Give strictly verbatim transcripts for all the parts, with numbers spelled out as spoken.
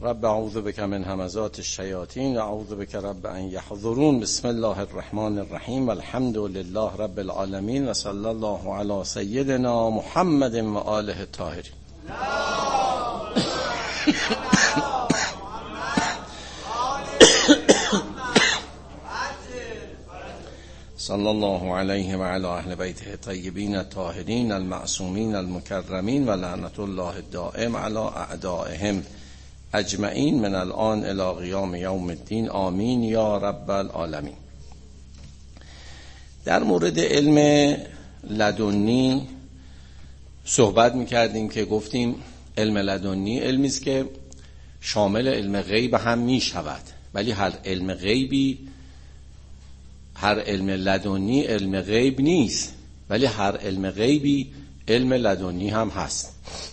رب اعوذ بک من همزات الشیاطین و اعوذ بک رب ان یحضرون. بسم الله الرحمن الرحیم. الحمد لله رب العالمین و صلی الله علی سیدنا محمد و آله الطاهرین. صلی الله علیه و علی اهل بیته الطیبین الطاهرین المعصومین المکرمین و لعنت الله الدائم علی اعدائهم اجمعین من الان الی قیام یوم الدین. آمین یا رب العالمین. در مورد علم لدنی صحبت میکردیم که گفتیم علم لدنی علمی است که شامل علم غیب هم میشود، ولی هر علم غیبی هر علم لدنی علم غیب نیست، ولی هر علم غیبی علم لدنی هم هست.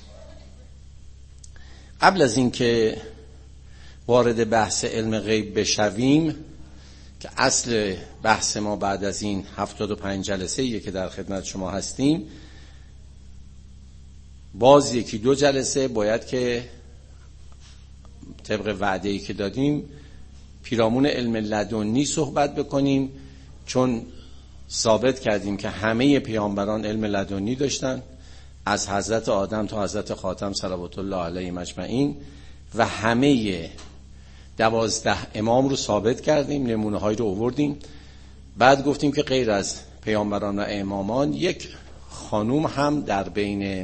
قبل از اینکه وارد بحث علم غیب بشویم که اصل بحث ما بعد از این هفتاد و پنج جلسه که در خدمت شما هستیم، باز یکی دو جلسه باید که طبق وعده‌ای که دادیم پیرامون علم لدنی صحبت بکنیم، چون ثابت کردیم که همه پیامبران علم لدنی داشتن، از حضرت آدم تا حضرت خاتم صلوات الله علیهم اجمعین، و همه دوازده امام رو ثابت کردیم، نمونه هایی رو آوردیم. بعد گفتیم که غیر از پیامبران و امامان یک خانوم هم در بین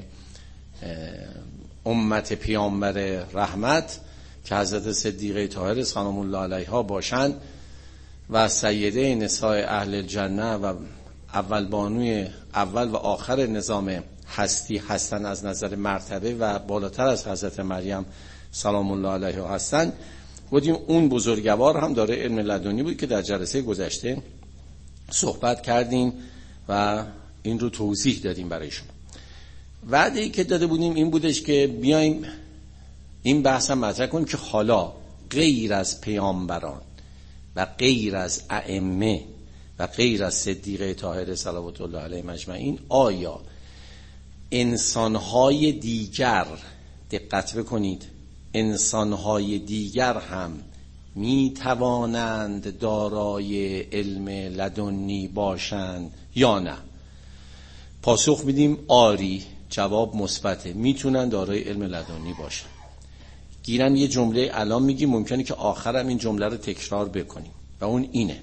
امت پیامبر رحمت که حضرت صدیقه طاهره سلام الله علیها باشند و سیده نساء اهل الجنه و اول بانوی اول و آخر نظام هستی هستن، از نظر مرتبه و بالاتر از حضرت مریم سلام الله علیها هستن. بودیم اون بزرگوار هم داره علم لدنی بود که در جلسه گذشته صحبت کردیم و این رو توضیح دادیم برای شما. وعده‌ای که داده بودیم این بودش که بیایم این بحث هم مطرح کنیم که حالا غیر از پیامبران و غیر از ائمه و غیر از صدیقه طاهره صلوات الله علیهم اجمعین، آیا انسانهای دیگر، دقت بکنید، انسانهای دیگر هم می توانند دارای علم لدنی باشند یا نه؟ پاسخ میدیم آری، جواب مثبته، میتونن دارای علم لدنی باشن. گیرن یه جمله الان میگیم، ممکنه که آخرم این جمله رو تکرار بکنیم و اون اینه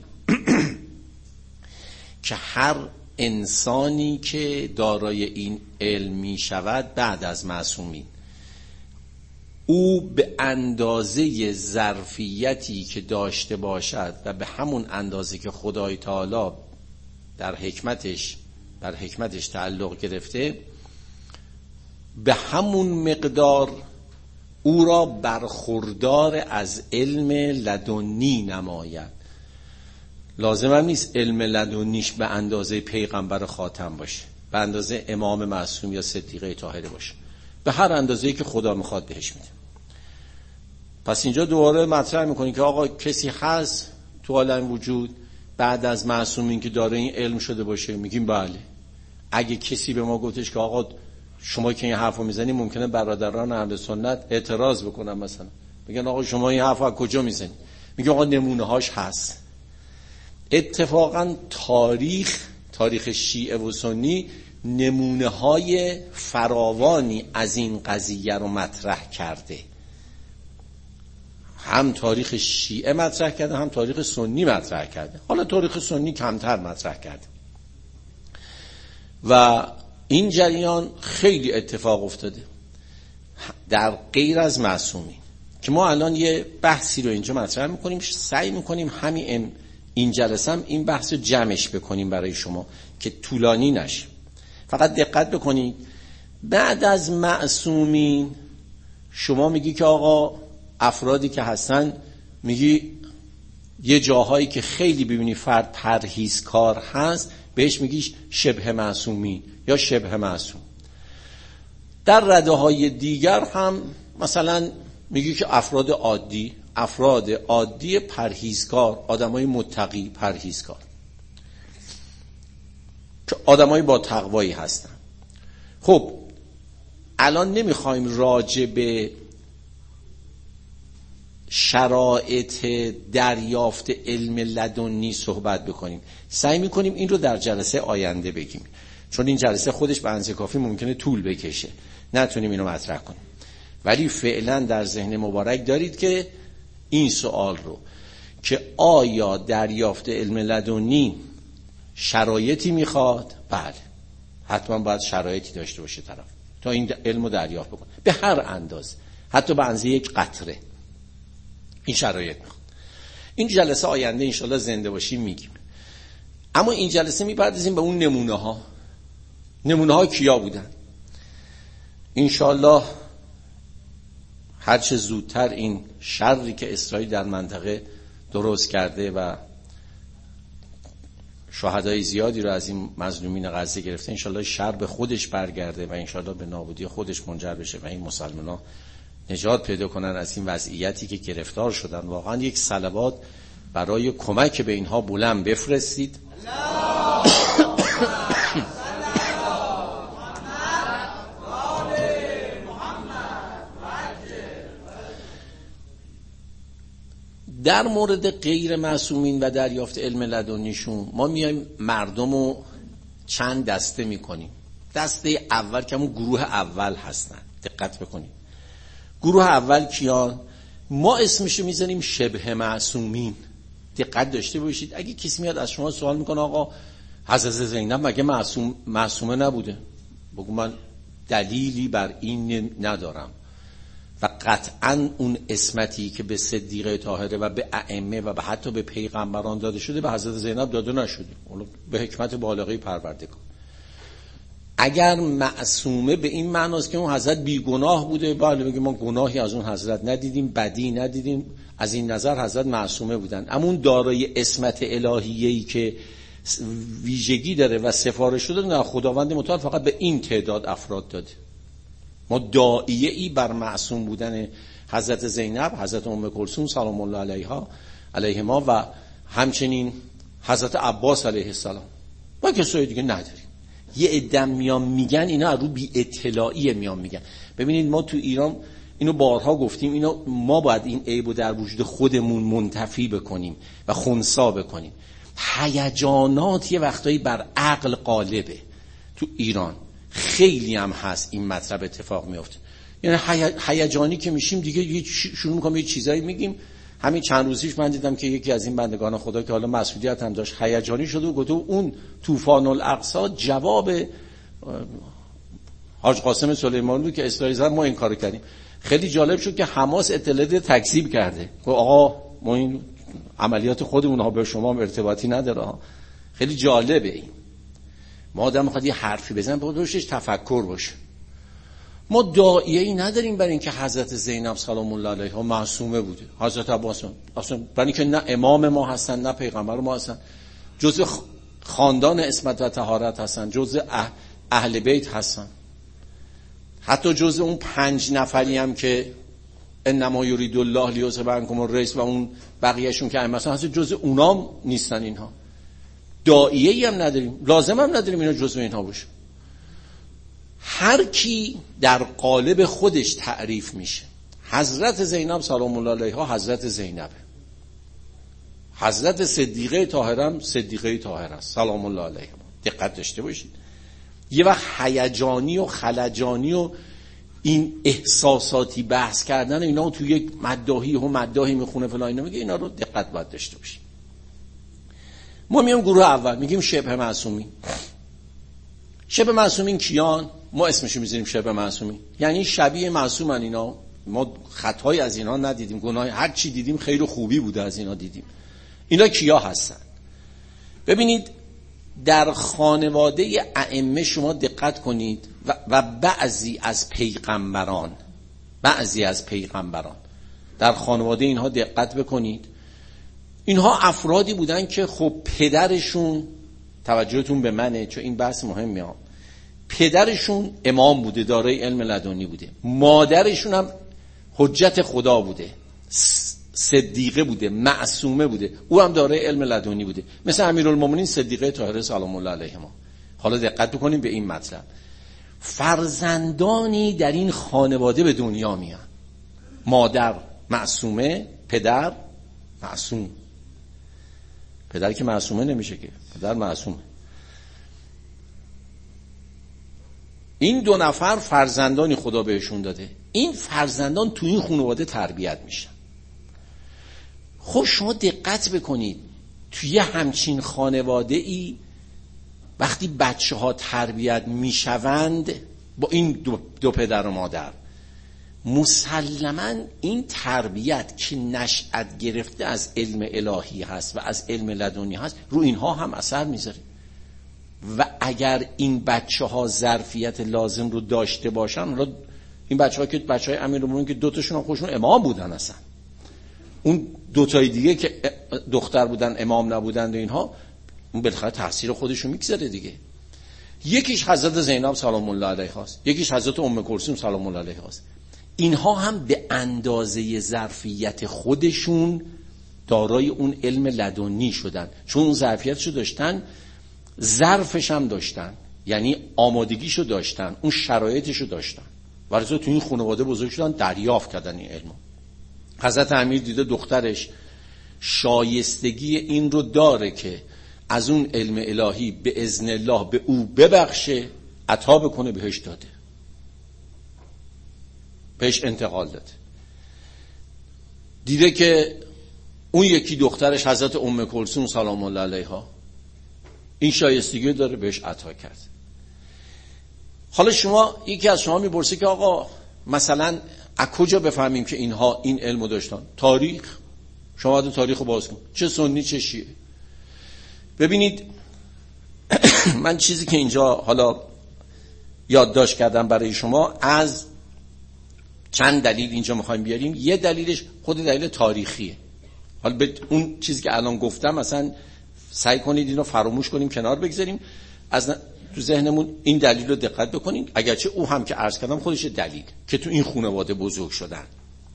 که هر انسانی که دارای این علم می شود بعد از معصومین، او به اندازه ظرفیتی که داشته باشد و به همون اندازه که خدای تعالی در حکمتش در حکمتش تعلق گرفته، به همون مقدار او را برخوردار از علم لدنی نماید. لازم هم نیست علم لدنیش به اندازه پیغمبر خاتم باشه، به اندازه امام معصوم یا صدیقه طاهره باشه، به هر اندازه‌ای که خدا میخواد بهش میده. پس اینجا دوباره مطرح میکنی که آقا کسی هست تو عالم وجود بعد از معصومین که داره این علم شده باشه؟ میگیم بله. اگه کسی به ما گفتش که آقا شما که این حرفو میزنی ممکنه برادران اهل سنت اعتراض بکنن، مثلا میگن آقا شما این حرفو از کجا میزنی؟ میگه آقا نمونه هاش هست. اتفاقا تاریخ تاریخ شیعه و سنی نمونه های فراوانی از این قضیه رو مطرح کرده. هم تاریخ شیعه مطرح کرده، هم تاریخ سنی مطرح کرده. حالا تاریخ سنی کمتر مطرح کرده و این جریان خیلی اتفاق افتاده در غیر از معصومین که ما الان یه بحثی رو اینجا مطرح میکنیم، سعی میکنیم همین این جلسه هم این بحث رو جمعش بکنیم برای شما که طولانی نشه. فقط دقت بکنید، بعد از معصومین شما میگی که آقا افرادی که هستن، میگی یه جاهایی که خیلی ببینی فرد پرهیزکار هست بهش میگی شبه معصومین یا شبه معصوم. در رده های دیگر هم مثلا میگی که افراد عادی افراد عادی پرهیزکار، آدمای متقی پرهیزکار که آدمای با تقوایی هستن. خب الان نمیخوایم راجع به شرایط دریافت علم لدنی صحبت بکنیم. سعی میکنیم این رو در جلسه آینده بگیم، چون این جلسه خودش به اندازه کافی ممکنه طول بکشه، نتونیم اینو مطرح کنیم. ولی فعلا در ذهن مبارک دارید که این سوال رو که آیا دریافت علم لدنی شرایطی میخواد؟ بله، حتما باید شرایطی داشته باشه طرف تا این علم رو دریافت بکنه، به هر اندازه، حتی به اندازه یک قطره این شرایط میخواد. این جلسه آینده انشالله زنده باشیم میگیم. اما این جلسه میپردازیم به اون نمونه ها. نمونه ها کیا بودن؟ انشالله هر چه زودتر این شری که اسرائیل در منطقه درست کرده و شهدای زیادی رو از این مظلومین غزه گرفته، انشالله شر به خودش برگرده و انشالله به نابودی خودش منجر بشه و این مسلمان‌ها نجات پیدا کنن از این وضعیتی که گرفتار شدن. واقعا یک صلوات برای کمک به اینها بلند بفرستید. در مورد غیر معصومین و دریافت علم لدنیشون ما میایم مردم رو چند دسته میکنیم. دسته اول که همون گروه اول هستن، دقت بکنیم. گروه اول کیان؟ ما اسمشو میزنیم شبه معصومین. دقت داشته باشید، اگه کسی میاد از شما سوال میکنه آقا حضرت زینب مگه معصوم معصومه نبوده؟ بگو من دلیلی بر این ندارم و قطعا اون اسمتی که به صدیقه طاهره و به ائمه و به حتی به پیغمبران داده شده به حضرت زینب داده نشده، به حکمت بالغه پروردگار. اگر معصومه به این معناست که اون حضرت بیگناه بوده، بله بگیم ما گناهی از اون حضرت ندیدیم، بدی ندیدیم، از این نظر حضرت معصومه بودن. اما اون دارای اسمت الهیه‌ای که ویژگی داره و سفارش شده، نه، خداوند متعال فقط به این تعداد افراد داده. ما داعیه ای بر معصوم بودن حضرت زینب، حضرت ام کلثوم سلام الله علیها علیهما و همچنین حضرت عباس علیه السلام ما کسای دیگه نداریم. یه عده میان میگن اینا رو بی اطلاعی میان میگن. ببینید ما تو ایران اینو بارها گفتیم، اینو ما باید این عیبو در وجود خودمون منتفی بکنیم و خنثی بکنیم. هیجانات یه وقتایی بر عقل غالبه. تو ایران خیلی هم هست این مطلب اتفاق میفته. یعنی هیجانی که میشیم دیگه شروع میکنیم یه چیزایی میگیم. همین چند روزیش من دیدم که یکی از این بندگان خدا که حالا مسئولیت هم داشت هیجانی شده و گفت اون طوفان الاقصی جواب حاج قاسم سلیمانی که اسرائیل زد، ما این کارو کردیم. خیلی جالب شد که حماس اطلاعات تکذیب کرده، گفت آقا ما این عملیات خودمون ها به شما ارتباطی نداره. خیلی جالبه این. ما آدم میخواد یه حرفی بزنه باید روشش تفکر باشه. ما داعیه‌ای نداریم برای اینکه حضرت زینب سلام الله علیها معصومه بوده، حضرت عباس اصلا برای اینکه نه امام ما هستن نه پیغمبر ما هستن، جزء خاندان اسمت و طهارت هستن، جزء اهل بیت هستن، حتی جزء اون پنج نفری هم که انما یرید الله لیذهب عنکم الرجس و اون بقیه‌شون که مثلا هست جزء اونام نیستن. اینها داعیه‌ای هم نداریم، لازم هم نداریم اینا جزء اینها باشه. هر کی در قالب خودش تعریف میشه. حضرت زینب سلام الله علیها حضرت زینب، حضرت صدیقه طاهره هم صدیقه طاهره است سلام الله علیها. دقت داشته باشید. یه وقت هیجانی و خلجانی و این احساساتی بحث کردن اینا تو یک مداحی و مداحی میخونه فلان اینا میگه، اینا رو دقت باید داشته باشید. ما میام گروه اول میگیم شبه معصومین. شبه معصومین کیان؟ ما اسمشو میذاریم شبه معصومین، یعنی شبیه معصومن اینا. ما خطایی از اینا ندیدیم، گناهی هر چی دیدیم خیر و خوبی بوده از اینا دیدیم. اینا کیا هستن؟ ببینید در خانواده ائمه شما دقت کنید و, و بعضی از پیغمبران بعضی از پیغمبران در خانواده اینها دقت بکنید. اینها افرادی بودن که خب پدرشون، توجهتون به منه چون این بحث مهمه ها، پدرشون امام بوده، دارای علم لدنی بوده، مادرشون هم حجت خدا بوده، صدیقه بوده، معصومه بوده، او هم دارای علم لدنی بوده، مثل امیرالمومنین صدیقه طاهره سلام الله علیهما. حالا دقت بکنیم به این مطلب. فرزندانی در این خانواده به دنیا میان، مادر معصومه، پدر معصوم، پدر که معصومه نمیشه که، پدر معصومه. این دو نفر فرزندانی خدا بهشون داده، این فرزندان تو این خانواده تربیت میشن. خب شما دقت بکنید توی همچین خانواده ای وقتی بچه ها تربیت میشوند با این دو, دو پدر و مادر، مسلماً این تربیت که نشأت گرفته از علم الهی هست و از علم لدنی هست رو اینها هم اثر میذاره. و اگر این بچه ها ظرفیت لازم رو داشته باشن، این بچه ها که بچه های امیرالمومنین که دوتاشون هم خودشون امام بودن، اصلا اون دوتای دیگه که دختر بودن امام نبودن و اینها، اون بالاخره تاثیر خودشون میگذاره دیگه. یکیش حضرت زینب سلام الله علیها است، یکیش حضرت ام کلثوم سلام الله علیها است. اینها هم به اندازه ظرفیت خودشون دارای اون علم لدنی شدن، چون اون ظرفیتشو داشتن، ظرفش هم داشتن، یعنی آمادگیشو داشتن، اون شرایطشو داشتن. ورزه تو این خانواده بزرگ شدن، دریافت کردن این علمو. حضرت امیر دیده دخترش شایستگی این رو داره که از اون علم الهی به اذن الله به او ببخشه، عطا بکنه، بهش داده، بهش انتقال داده. دیده که اون یکی دخترش حضرت ام کلثوم سلام الله علیها این شایستگی داره، بهش عطا کرد. حالا شما یکی از شما میپرسه که آقا مثلا از کجا بفهمیم که اینها این علمو داشتن؟ تاریخ، شما باید تاریخو باز کن، چه سنی چه شیعه. ببینید من چیزی که اینجا حالا یادداشت کردم برای شما، از چند دلیل اینجا میخوایم بیاریم. یه دلیلش خود دلیل تاریخیه. حالا به اون چیزی که الان گفتم مثلا سعی کنید اینو فراموش کنیم، کنار بگذاریم، از تو ذهنمون این دلیل رو دقت بکنید، اگرچه او هم که عرض کردم خودش دلیل که تو این خانواده بزرگ شدن.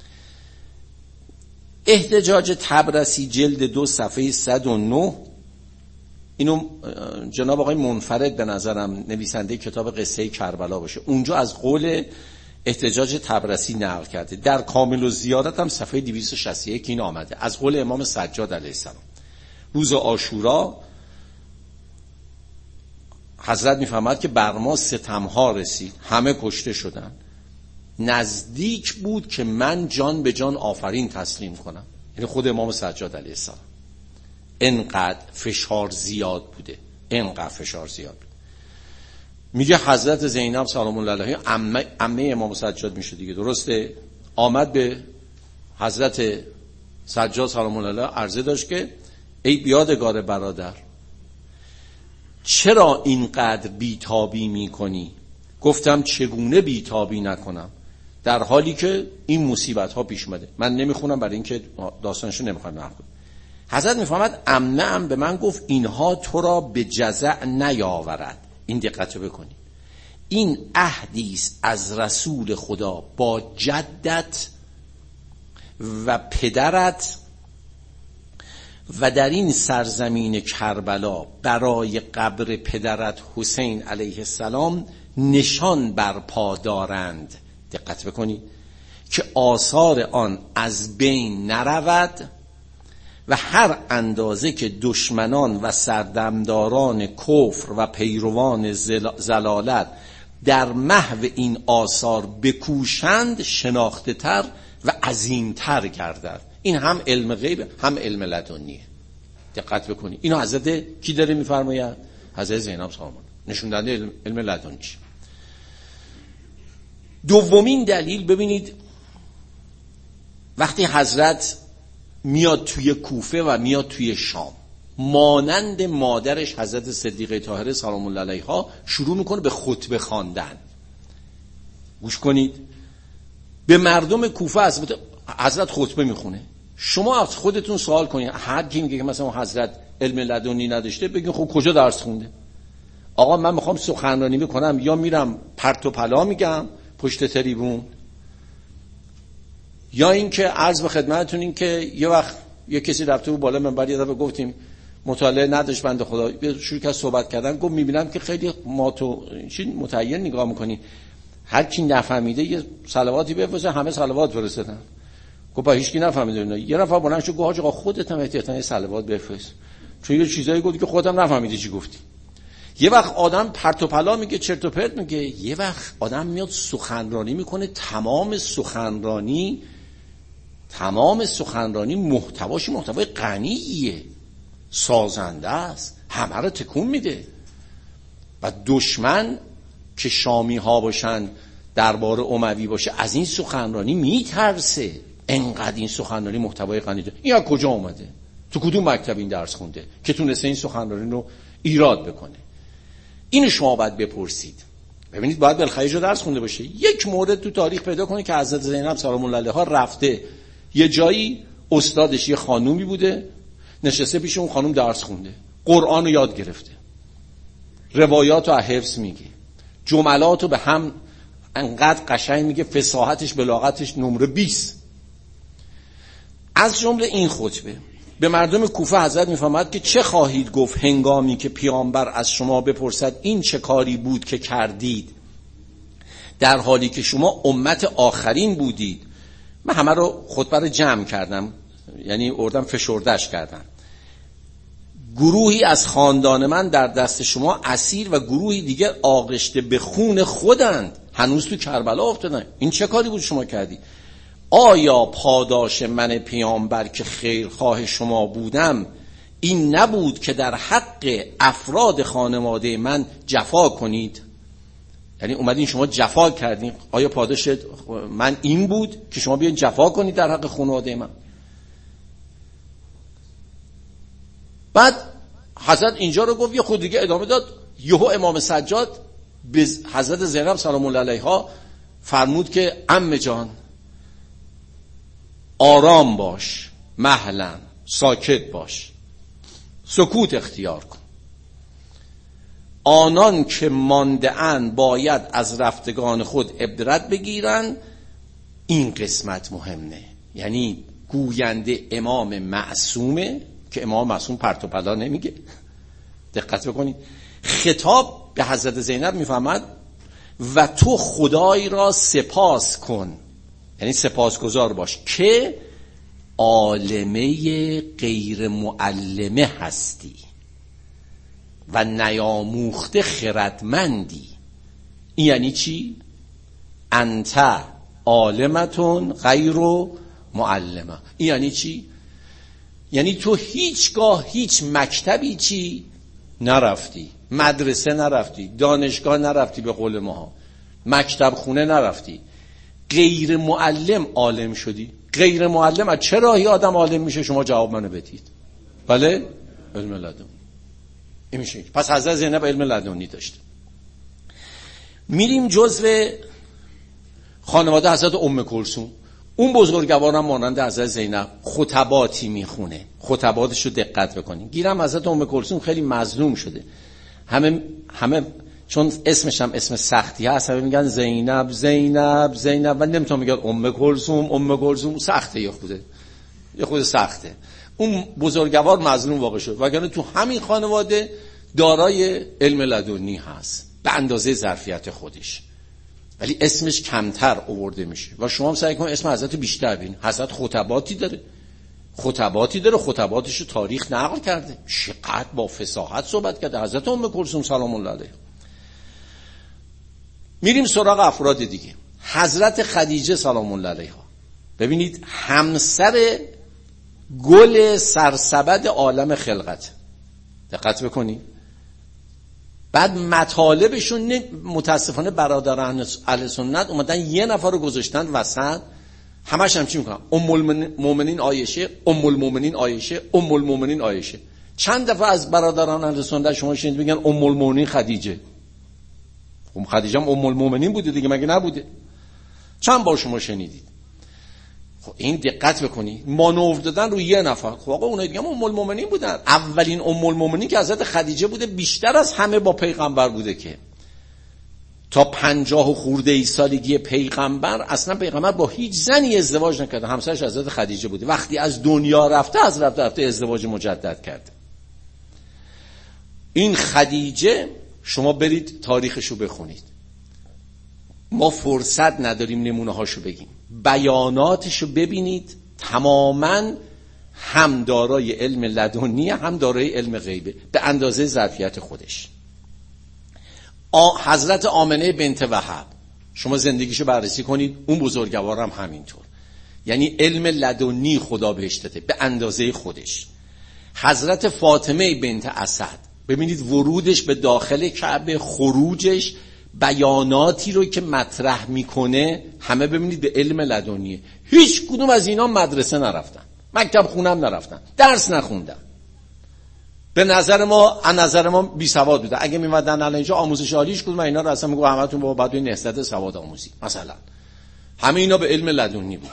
احتجاج طبرسی جلد دو صفحه صد و نه، اینو جناب آقای منفرد به نظرم نویسنده کتاب قصه کربلا باشه، اونجا از قول احتجاج طبرسی نقل کرده. در کامل الزیارت هم صفحه دویست و شصت و یک این آمده از قول امام سجاد علیه السلام. روز عاشورا حضرت میفهمد که بر ما ستمها رسید، همه کشته شدن، نزدیک بود که من جان به جان آفرین تسلیم کنم. یعنی خود امام سجاد علیه السلام. انقدر فشار زیاد بوده، انقدر فشار زیاد بود. میگه حضرت زینب سلام الله علیها عمه, عمه امام سجاد میشه دیگه، درسته؟ آمد به حضرت سجاد سلام الله علیه عرضه داشت که ای بیادگار برادر، چرا اینقدر بیتابی میکنی؟ گفتم چگونه بیتابی نکنم در حالی که این مصیبت ها پیش اومده. من نمیخونم برای اینکه داستانشو نمیخوام نقل کنم. حضرت میفهمد امنه ام به من گفت اینها تو را به جزع نیاورد. این دقت رو بکنید، این عهدی است از رسول خدا با جدت و پدرت و در این سرزمین کربلا برای قبر پدرت حسین علیه السلام نشان برپا دارند. دقت بکنید که آثار آن از بین نرود و هر اندازه که دشمنان و سردمداران کفر و پیروان ضلالت در محو این آثار بکوشند شناخته تر و عظیمتر گردد. این هم علم غیب هم علم لدنیه. دقت بکنید اینو حضرت کی داره میفرماید؟ حضرت زینب سلام الله نشون داده علم, علم لدنیش. دومین دلیل ببینید، وقتی حضرت میاد توی کوفه و میاد توی شام، مانند مادرش حضرت صدیقه طاهره سلام الله علیها شروع میکنه به خطبه خواندن. گوش کنید، به مردم کوفه حضرت خطبه میخونه. شما از خودتون سوال کنید، هر کی میگه که مثلا حضرت علم لدنی نداشته، بگین خب کجا درس خونده؟ آقا من میخوام سخنرانی بکنم، یا میرم پرت و پلا میگم پشت تریبون، یا اینکه عرض به خدمتتون این که یه وقت یه کسی رفته بود بالا منبر، یه دفعه گفتیم مطالعه نداشت بنده خدا، شروع کرد صحبت کردن، گفت میبینم که خیلی ما تو چی متعین نگاه میکنی، هر کی نفهمیده یه صلواتی بفرسته، همه صلوات فرستادن. خب با هیچکی نفهمیده اینا. یه نفر بلند شد گفت حاج آقا خودت هم احتیاطاً یه صلوات بفرست، چون یه چیزایی گفتی که خودم نفهمیدی چی گفتی. یه وقت آدم پرت و پلا میگه، چرت و پرت میگه. یه وقت آدم میاد سخنرانی میکنه، تمام سخنرانی تمام سخنرانی محتواش محتوای غنیه، سازنده است، همه رو تکون میده. و دشمن که شامی ها باشن، دربار اموی باشه، از این سخنرانی میترسه. انقدر این سخنرانی محتوای غنی داره. این از کجا اومده؟ تو کدوم مکتب این درس خونده که تونسته این سخنرانی رو ایراد بکنه؟ اینو شما باید بپرسید. ببینید باید بالخلیج رو درس خونده باشه. یک مورد تو تاریخ پیدا کنید که حضرت زینب سلام الله علیها رفته یه جایی، استادش یه خانومی بوده، نشسته پیش اون خانوم درس خونده، قرآن رو یاد گرفته، روایات رو حفظ میگه، جملات رو به هم انقدر قشنگ میگه، فصاحتش بلاغتش نمره بیست. از جمله این خطبه به مردم کوفه حضرت میفرماد که چه خواهید گفت هنگامی که پیامبر از شما بپرسد این چه کاری بود که کردید، در حالی که شما امت آخرین بودید. من همه رو خطبه رو جمع کردم، یعنی اردم فشردش کردم. گروهی از خاندان من در دست شما اسیر و گروهی دیگر آغشته به خون خودند، هنوز تو کربلا افتادن. این چه کاری بود شما کردی؟ آیا پاداش من پیامبر که خیرخواه شما بودم این نبود که در حق افراد خانواده من جفا کنید؟ یعنی اومدین شما جفا کردین، آیا پاداش من این بود که شما بیاین جفا کنید در حق خانواده من؟ بعد حضرت اینجا رو گفت، یه خود دیگه ادامه داد. یهو امام سجاد به حضرت زینب سلام الله علیها فرمود که عمه جان آرام باش، مهلا ساکت باش، سکوت اختیار کن. آنان که مانده‌اند باید از رفتگان خود عبرت بگیرن. این قسمت مهمه، یعنی گوینده امام معصومه که امام معصوم پرت و پلا نمیگه. دقت بکنید، خطاب به حضرت زینب میفهمد و تو خدای را سپاس کن، یعنی سپاسگزار باش که عالمه غیر معلمه هستی و نیاموخته خردمندی. این یعنی چی؟ انت عالمتون غیر معلمه. این یعنی چی؟ یعنی تو هیچگاه هیچ مکتبی چی نرفتی، مدرسه نرفتی، دانشگاه نرفتی، به قول ما مکتب خونه نرفتی، غیر معلم عالم شدی. غیر معلم از چه راهی آدم عالم میشه؟ شما جواب منو بدید. بله، علم لدنی. این میشه. پس حضرت زینب علم لدنی داشت. میریم جزو خانواده حضرت ام کلثوم. اون بزرگوارم مانند حضرت زینب خطباتی میخونه، خطباتش رو دقت بکنین. گیرم حضرت ام کلثوم خیلی مظلوم شده، همه همه چون اسمش هم اسم سختی هست، همه میگن زینب زینب زینب و نمیتونم میگن ام کلثوم ام کلثوم. سخته، یه خود یه خود سخته. اون بزرگوار مظلوم واقع شد، وگرنه تو همین خانواده دارای علم لدنی هست به اندازه ظرفیت خودش، ولی اسمش کمتر آورده میشه. و شما هم سعی کنید اسم حضرت بیشتر ببینید. حضرت خطباتی داره، خطباتی داره، خطباتش رو تاریخ نقل کرده، چقدر با فصاحت صحبت کرده حضرت ام کلثوم سلام الله علیها. میریم سراغ افراد دیگه. حضرت خدیجه سلام الله علیها، ببینید همسر گل سرسبد عالم خلقت. دقت بکنید. بعد مطالبشون متاسفانه برادران اهل سنت اومدن یه نفر رو گذاشتن وسط، همش هم چی میکنن؟ ام المؤمنین عایشه، ام المؤمنین عایشه، ام المؤمنین عایشه. چند دفعه از برادران اهل سنت شما شنید بگن ام المؤمنین خدیجه؟ ام خدیجه هم ام المؤمنین بوده دیگه، مگه نبوده؟ چند بار شما شنیدید؟ خب این دقت بکنی، مانور دادن رو یه نفر. خب آقا اونایی دیگه هم ام المؤمنین بودن. اولین ام المؤمنین که حضرت خدیجه بوده، بیشتر از همه با پیغمبر بوده، که تا پنجاه و خورده ای سالگی پیغمبر اصلا پیغمبر با هیچ زنی ازدواج نکرده. همسرش حضرت خدیجه بوده. وقتی از دنیا رفته، از رفته رفته ازدواج مجدد کرده. این خدیجه شما برید تاریخشو بخونید، ما فرصت نداریم نمونه هاشو بگیم، بیاناتشو ببینید، تماماً هم دارای علم لدنی هم دارای علم غیبه به اندازه ظرفیت خودش. حضرت آمنه بنت وهب شما زندگیشو بررسی کنید، اون بزرگوار هم همینطور، یعنی علم لدنی خدا بهش داده به اندازه خودش. حضرت فاطمه بنت اسد ببینید ورودش به داخل کعبه، خروجش، بیاناتی رو که مطرح میکنه همه ببینید به علم لدنیه. هیچ کدوم از اینا مدرسه نرفتن، مکتب خونم نرفتن، درس نخوندن. به نظر ما از نظر ما بی سواد بودن. اگه میمدن الان اینجا آموزش عالیش کدوم اینا رو اصلا میگم همتون بابا بعد این نهضت سواد آموزی مثلا، همه اینا به علم لدنی بودن.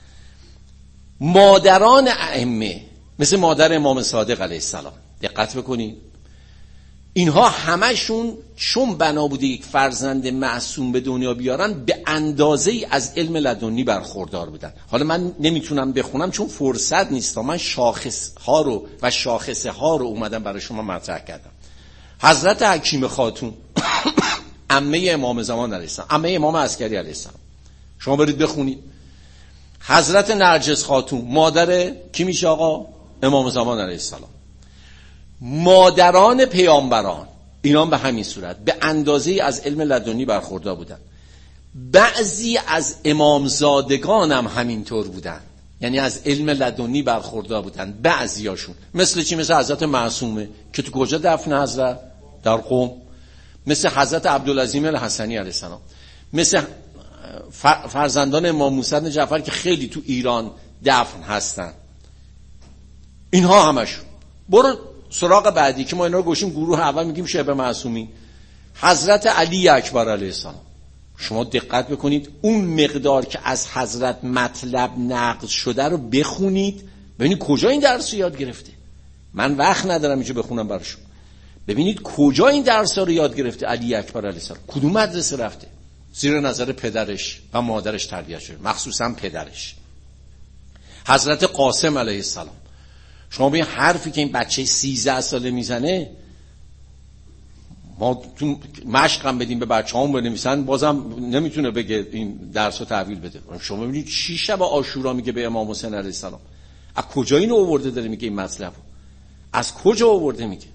مادران ائمه مثل مادر امام صادق علیه السلام دقت بکنید، اینها همشون چون بنا بوده یک فرزند معصوم به دنیا بیارن به اندازه ای از علم لدنی برخوردار بودن. حالا من نمیتونم بخونم چون فرصت نیست، من شاخص ها رو و شاخصه ها رو اومدم برای شما مطرح کردم. حضرت حکیم خاتون عمه امام زمان علیه السلام، عمه امام عسکری علیه السلام، شما برید بخونید. حضرت نرجس خاتون مادر کی میشه آقا؟ امام زمان علیه السلام. مادران پیامبران اینا به همین صورت به اندازه از علم لدنی برخوردار بودن. بعضی از امامزادگان هم همینطور بودن، یعنی از علم لدنی برخوردار بودن بعضیاشون. مثل چی؟ مثل حضرت معصومه که تو کجا دفن حضرت؟ در قم. مثل حضرت عبدالعظیم الحسنی علیه السلام، مثل فرزندان امام موسی بن جعفر که خیلی تو ایران دفن هستن. اینها همشون. برو سراغ بعدی که ما اینا رو گوشیم گروه اول میگیم شبه معصومی. حضرت علی اکبر علیه السلام، شما دقت بکنید اون مقدار که از حضرت مطلب نقل شده رو بخونید، ببینید کجا این درس رو یاد گرفته. من وقت ندارم اینجا بخونم براشون. ببینید کجا این درس رو یاد گرفته علی اکبر علیه السلام، کدوم مدرسه رفته، زیر نظر پدرش و مادرش تربیت شده، مخصوصا پدرش. حضرت قاسم علیه السلام، شما ببین حرفی که این بچه سیزده ساله میزنه، ما تو مشق هم بدیم به بچه‌هام بنویسن بازم نمیتونه بگه این درس رو تحویل بده. شما ببینید چی شب عاشورا میگه به امام حسین علیه السلام، از کجا اینو آورده داره میگه این مطلب رو؟ از کجا آورده میگه؟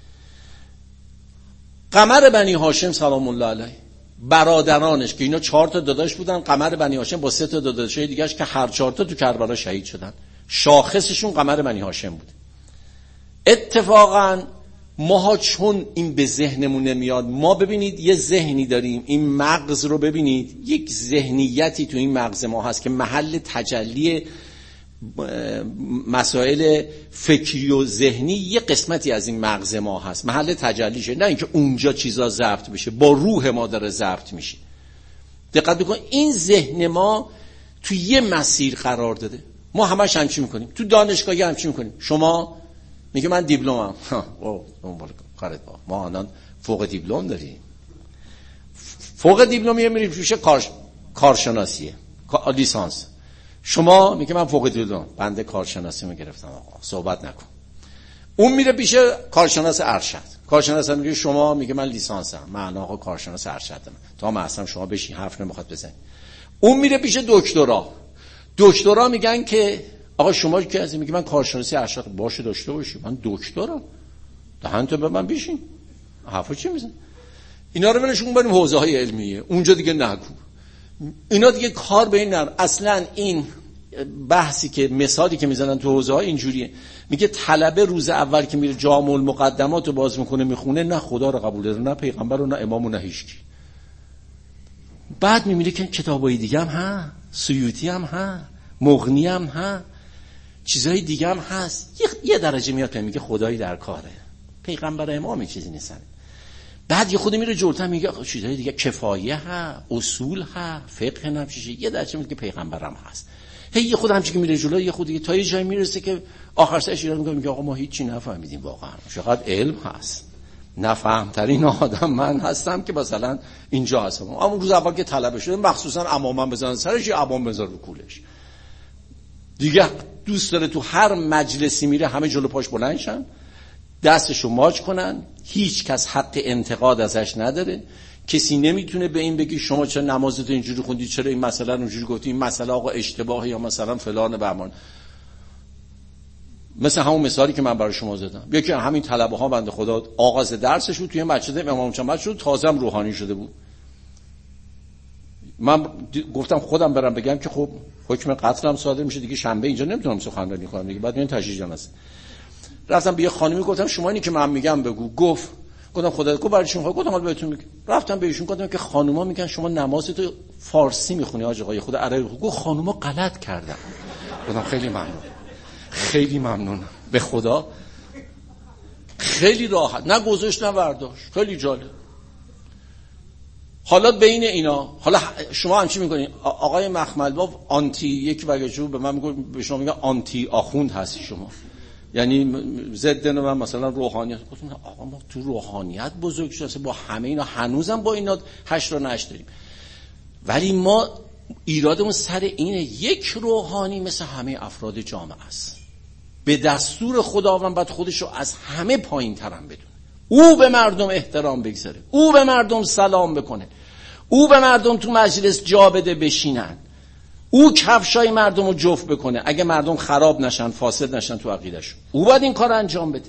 قمر بنی هاشم سلام الله علیه، برادرانش که اینا چهار تا داداش بودن، قمر بنی هاشم با سه تا داداشای دیگه‌اش که هر چهار تا تو کربلا شهید شدن، شاخصشون قمر بنی هاشم بود. اتفاقا ماها چون این به ذهنمون نمیاد، ما ببینید یه ذهنی داریم، این مغز رو ببینید، یک ذهنیتی تو این مغز ما هست که محل تجلی مسائل فکری و ذهنی یه قسمتی از این مغز ما هست، محل تجلیشه، نه اینکه اونجا چیزا ضبط بشه، با روح ما داره ضبط میشه. دقت بکن این ذهن ما تو یه مسیر قرار داده. ما همش همچی میکنیم، تو دانشگاهی همچی میکنیم. شما میگه من دیپلمم، او دنبال کارت با ما الان فوق دیپلم داریم، فوق دیپلمی میریم پیش کار کارشناسیه، لیسانس. شما میگه من فوق دیپلم، بنده کارشناسی میگرفتم آقا، صحبت نکن. اون میره پیش کارشناس ارشد، کارشناس میگه شما، میگه من لیسانسم، من آقا کارشناس ارشدم، تا من اصلا شما بشین حرف نمیخواد بزنی. اون میره پیش دکترا، دکترا میگن که آقا شما که از میگه من کارشناسی ارشد، باشه داشته باشی، من دکترم، دهن تو به من بشین، حرفا چی میزنی؟ اینا رو ولشون بریم حوزه های علمیه، اونجا دیگه نگو. اینا دیگه کار به این نر. اصلا این بحثی که مثالی که میزنن تو حوزه ها اینجوریه، میگه طلبه روز اول که میره جامع المقدمات رو باز میکنه میخونه، نه خدا رو قبول داره، نه پیغمبر رو، نه امام، نه هیچکی. بعد میبینه که کتابای دیگه هم ها، سیوطی هم ها، مغنی هم ها، چیزای دیگه هم هست. یه درجه میاد میگه خدایی در کاره، پیغمبر امام چیزی نیستن. بعد یه خود میره جلوتر میگه چیزای دیگه، کفایه ها، اصول ها، فقه نمیشه. یه درجه میگه پیغمبرم هست. هی یه خود همچین که میره جلو، یه خود دیگه تا یه جایی میرسه که آخر سرش ایراد میگه میگه آقا ما هیچی نفهمیدیم واقعا، چقدر علم هست. نفهمترین آدم من هستم که مثلا اینجا هستم. اما روز اول که طلبه شده مخصوصا عمامم بزنن سرش، یه عمام بزن رو کولش. دیگه دوست داره تو هر مجلسی میره همه جلو پاش بلند شن، دستشو ماچ کنن، هیچ کس حق انتقاد ازش نداره. کسی نمیتونه به این بگی شما چرا نمازتو اینجوری خوندی، چرا این مسئله رو اونجوری گفتی، این مسئله آقا اشتباهه یا مثلا فلان بهمان. مثل همون مثالی که من برای شما زدم، یکی همین طلبه ها بنده خدا آغاز درسش بود توی مسجد امام جمعه شد، تازه هم روحانی شده بود. من گفتم خودم برم بگم که خب حکم قتلم صادر میشه دیگه، شنبه اینجا نمیتونم سخنرانی کنم دیگه، بعد این تشریح جنازه. رفتم به یه خانمی گفتم شما اینی که من میگم بگو. گفت گفتم خدا گفت برای شما، گفتم حالا بهتون میگم. رفتم به ایشون گفتم که خانوما میگن شما نمازتو فارسی میخونی حاج آقا، خدا عربی. گفت خانوما غلط کردن. گفتم خیلی ممنون، خیلی ممنون به خدا. خیلی راحت، نه گذاشت نه برداشت، خیلی جالب. حالا بین اینا، حالا شما هم چی میکنین؟ آقای مخمل با آنتی یک وگجو به من میگه، به شما میگه آنتی آخوند هستی شما، یعنی ضد من مثلا روحانیت. گفتم آقا ما تو روحانیت بزرگ شده، با همه اینا هنوزم با اینا هشت رو نشت داریم، ولی ما ایرادمون سر اینه یک روحانی مثل همه افراد جامعه است، به دستور خداوند بعد خودش رو از همه پایین ترم بدونه، او به مردم احترام بگذاره، او به مردم سلام بکنه، او به مردم تو مجلس جا بده بشینن، او کفشای مردم رو جفت بکنه، اگه مردم خراب نشن فاسد نشن تو عقیدهشون، او باید این کار انجام بده.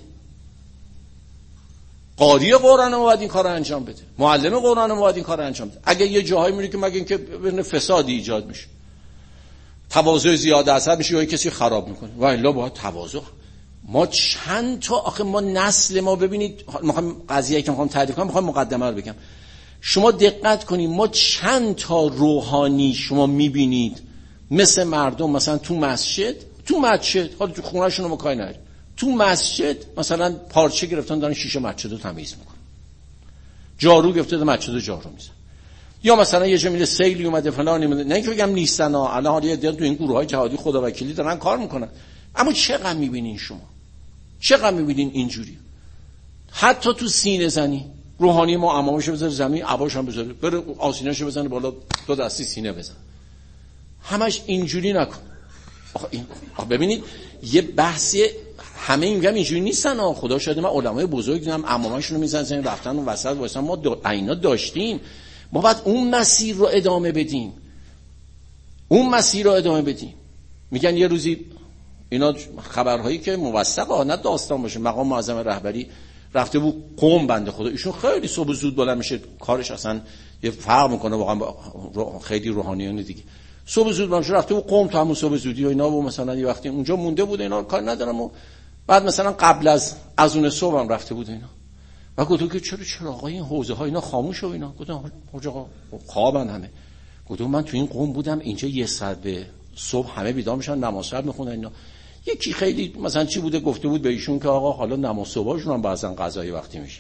قاری قرآن رو باید این کار انجام بده، معلم قرآن رو باید این کار انجام بده. اگه یه جاهایی میری که مگه اینکه ببین فسادی ایجاد میشه، تواضع زیاده اثر میشه یا کسی خراب میکنه، و الا باید تواضع. ما چند تا آخه ما نسل ما ببینید، میخوام قضیه‌ای که میخوام تعریف کنم، میخوام مقدمه رو بگم. شما دقت کنید ما چند تا روحانی شما میبینید مثل مردم مثلا تو مسجد، تو مسجد حالا تو خونه‌شون رو مکای نرید، تو مسجد مثلا پارچه گرفتن دارن شیشه مسجد رو تمیز میکنن، جارو گرفته دارن مسجد رو جارو میزنن، یا مثلا یه جمله سیلی اومده فلان اومده، نه اینکه بگم نیستن ها، الان حالا تو این گروه‌های جهادی خداوکیلی دارن کار میکنن، اما چقدر میبینین شما، چقدر میبینین اینجوری؟ حتی تو سینه زنی روحانی ما امامشو بذاره زمین، عباشو هم بذاره بره آسینه‌شو بزنه بالا، دو دستی سینه بزن، همش اینجوری نکن. آخه این آخه ببینید یه بحثی، همه میگم اینجوری نیستن ها، خدا شاهده من علمای بزرگ دیدم امامشون رو میزنن رفتن اون وسط واسه ما عینا داشتیم، ما باید اون مسیر رو ادامه بدیم، اون مسیر رو ادامه بدیم. میگن یه روزی اینا خبرهایی که موثقه نه داستان باشه، مقام معظم رهبری رفته بود قم بنده خدا، ایشون خیلی صبح زود بلند میشه، کارش اصلا یه فرق میکنه واقعا با خیلی روحانیان دیگه، صبح زود بلند رفته بود قم، تو همون صبح زودی و اینا، و مثلا یه وقتی اونجا مونده بود اینا کار ندارم، و بعد مثلا قبل از از اون صبح هم رفته بود اینا، و گفتم که چرا چرا آقا این حوزه ها اینا خاموش و اینا، گفتم آقا خوابن همه، گفتم من تو این قم بودم اینجا یه ساعت به صبح همه بیدار میشن نماز شب میخونن اینا، یکی خیلی مثلا چی بوده گفته بود به ایشون که آقا حالا نماز صبحشون هم بعضن قضای وقتی میشه،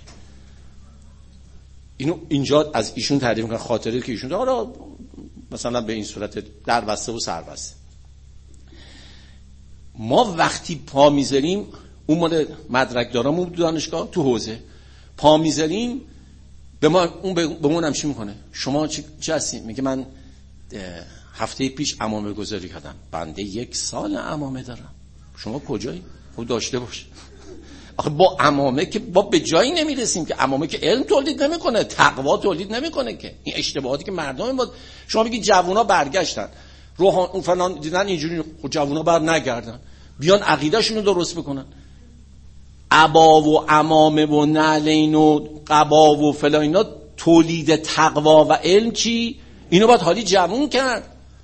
اینو اینجا از ایشون تعریف میکنن، خاطره که ایشون حالا مثلا به این صورت در بسته و سر بسته. ما وقتی پا میذاریم اون مال مدرک دارمون تو دانشگاه تو حوزه پا میذاریم به ما، اون به مون هم چی میکنه شما چی, چی هستی؟ میگه من هفته پیش عمامه گذاری کردم، بنده یک سال عمامه دارم، شما کجایی؟ خود داشته باش. آخه با عمامه که با به جایی نمیرسیم که، عمامه که علم تولید نمیکنه، تقوا تولید نمیکنه که، این اشتباهاتی که مردم با شما میگی جوونا برگشتن روحان اون فلان دیدن اینجوری، خود جوونا بر نگردن بیان عقیدهشون رو درست بکنن، عبا و عمامه و نعلین و قبا و فلان اینا تولید تقوا و علم چی؟ اینو باید حالی جوون کرد،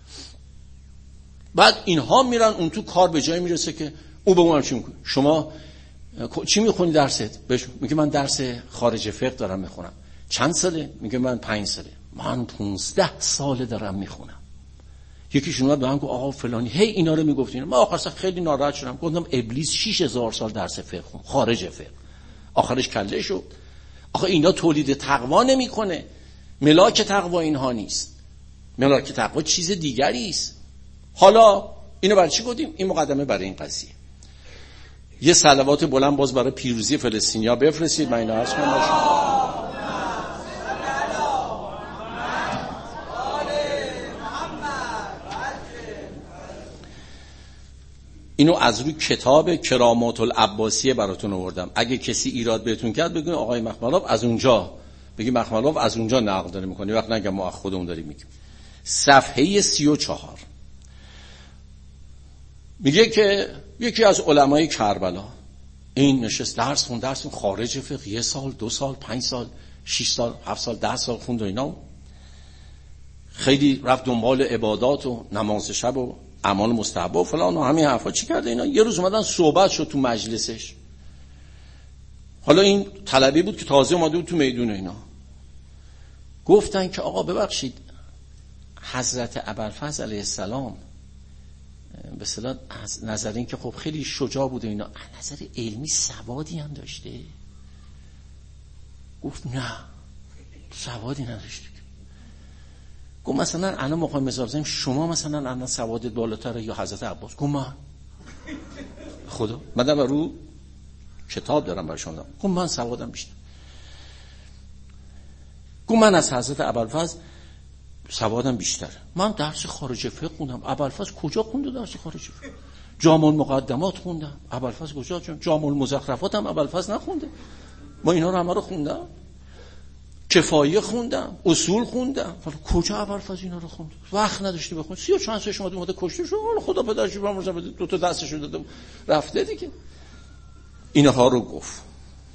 بعد اینها میرن اون تو کار به جایی میرسه که او به اون چی میکنه. شما چی میخونی درست؟ بهش میگه من درس خارج فقه دارم میخونم. چند ساله؟ میگه من پنج ساله. من پونزده ساله دارم میخونم. یکیشون اومد به من گفت آقا فلانی هی اینا رو میگفتین، من آخرش خیلی ناراحت شدم، گفتم ابلیس شش هزار سال درس فقه خون خارج فقه، آخرش کله شد. آخه اینا تولید تقوا نمیکنه، ملاک تقوا اینها نیست، ملاک تقوا چیز دیگری است. حالا اینو برای چی گفتیم؟ این مقدمه برای این قضیه. یه صلوات بلند باز برای پیروزی فلسطینیا بفرستید، من اینو عرض کنم. اینو از روی کتاب کرامات العباسیه براتون آوردم، اگه کسی ایراد بهتون کرد بگین آقای مخملاب از اونجا بگیم مخملوف از اونجا نقل داره میکنه، وقت نگم ما خودمون داریم میگیم. صفحه سی و چهار میگه که یکی از علمای کربلا این نشست درس خوند، درس خوند خارج فقه، یه سال، دو سال، پنج سال، شش سال، هفت سال، ده سال خوند و اینا، خیلی رفت دنبال عبادات و نماز شب و اعمال مستحب و فلان و همین حرفا. چی کرده اینا؟ یه روز اومدن صحبت شد تو مجلسش. حالا این طلبی بود که تازه اومده بود تو میدون اینا. گفتن که آقا ببخشید حضرت ابوالفضل علیه السلام به اصطلاح از نظر این که خب خیلی شجاع بوده اینا، از نظر علمی سوادی هم داشته؟ گفت نه سوادی نداشته. گفت مثلا الان ما خواهیم مثال بزنیم، شما مثلا الان سوادت بالاتره یا حضرت عباس؟ گفت من خدا من در رو کتاب دارم برای شما. گفت من سوادم بیشتر. گفت من از حضرت ابوالفضل سوادم بیشتره. من درس خارج فقه خوندم. ابوالفضل کجا خونده درس خارج فقه؟ جامع المقدمات خوندم. ابوالفضل کجا؟ جامع المزخرفات هم ابوالفضل نخونده. ما اینا رو همه رو خوندم. کفایه خوندم، اصول خوندم. حالا کجا ابوالفضل اینا رو خوند؟ وقت نداشتی بخون. سی و چند سالش اومده اومده کشته شد. حالا خدا پدرش بمرزه بده، دو تا دستش رو داده رفته دیگه. اینها رو گفت.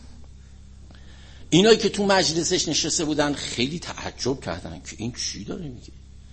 اینایی که تو مجلسش نشسته بودن خیلی تعجب کردن که این چی داره میگه.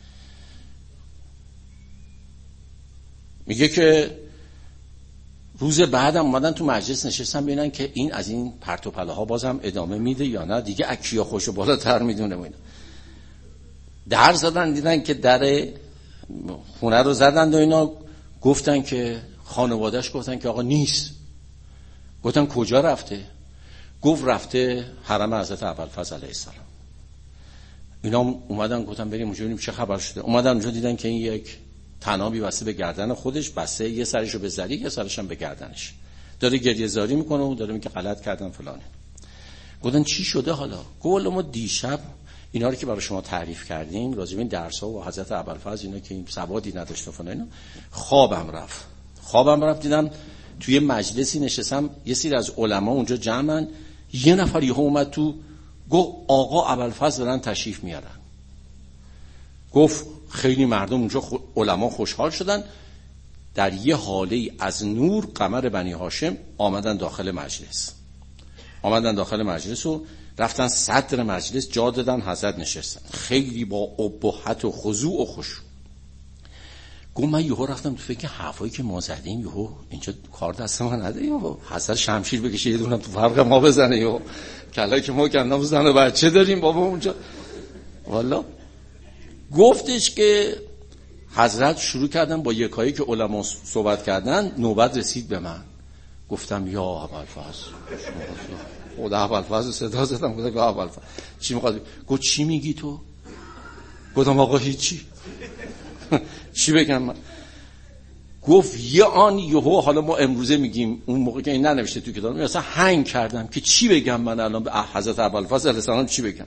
میگه که روز بعدم اومدن تو مجلس نشستن ببینن که این از این پرت و پله ها بازم ادامه میده یا نه، دیگه اکیا خوشو بالاتر میدونه. اینا در زدن دیدن که در خونه رو زدن و اینا گفتن که خانواده‌اش گفتن که آقا نیست. گفتن کجا رفته؟ گفت رفته حرم حضرت ابوالفضل علیه السلام. اینا اومدن گفتن بریم اونجا ببینیم چه خبر شده. اومدن اونجا دیدن که این یک طنابی بسته به گردن خودش، بسته یه سرشو به زری یه سرش هم به گردنش، داره گریه زاری میکنه و داره میگه غلط کردن فلانه. گفتن چی شده حالا؟ گفت ما دیشب اینا رو که برای شما تعریف کردیم راجع به این درس‌ها و حضرت ابوالفضل اینا که این سوادی نداشت فلان اینا، خوابم رفت. خوابم رفت دیدم توی مجلسی نشستم، یه سری از علما اونجا جمعن، یه نفر یهو اومد تو گفت آقا ابوالفضل دارن تشریف میارن. گفت خیلی مردم اونجا خو... علما خوشحال شدن. در یه حاله از نور قمر بنی هاشم آمدن داخل مجلس. آمدن داخل مجلس و رفتن صدر مجلس جا دادن، حضرت نشستن خیلی با ابهت و خضوع و خشوع. گفت من یهو رفتم تو فکر حرفایی که ما زدیم، یهو اینجا کار دست ما نده، یهو حضرت شمشیر بکشه یه دونه تو فرق ما بزنه، یهو کلایی که ما کندم زن و بچه داریم بابا اونجا. والا گفتش که حضرت شروع کردن با یکایی که علما صحبت کردن، نوبت رسید به من. گفتم یا ابوالفضل، خدا ابوالفضل صدا زدم، گفتم یا ابوالفضل چی می‌خواد؟ گفت چی میگی تو؟ گفتم آقا هیچی. چی بگم من؟ گفت یه آن یهو، حالا ما امروزه میگیم، اون موقع که این ننوشته تو کتاب مثلا هنگ کردم که چی بگم من الان به حضرت ابوالفضل علیه السلام چی بگم.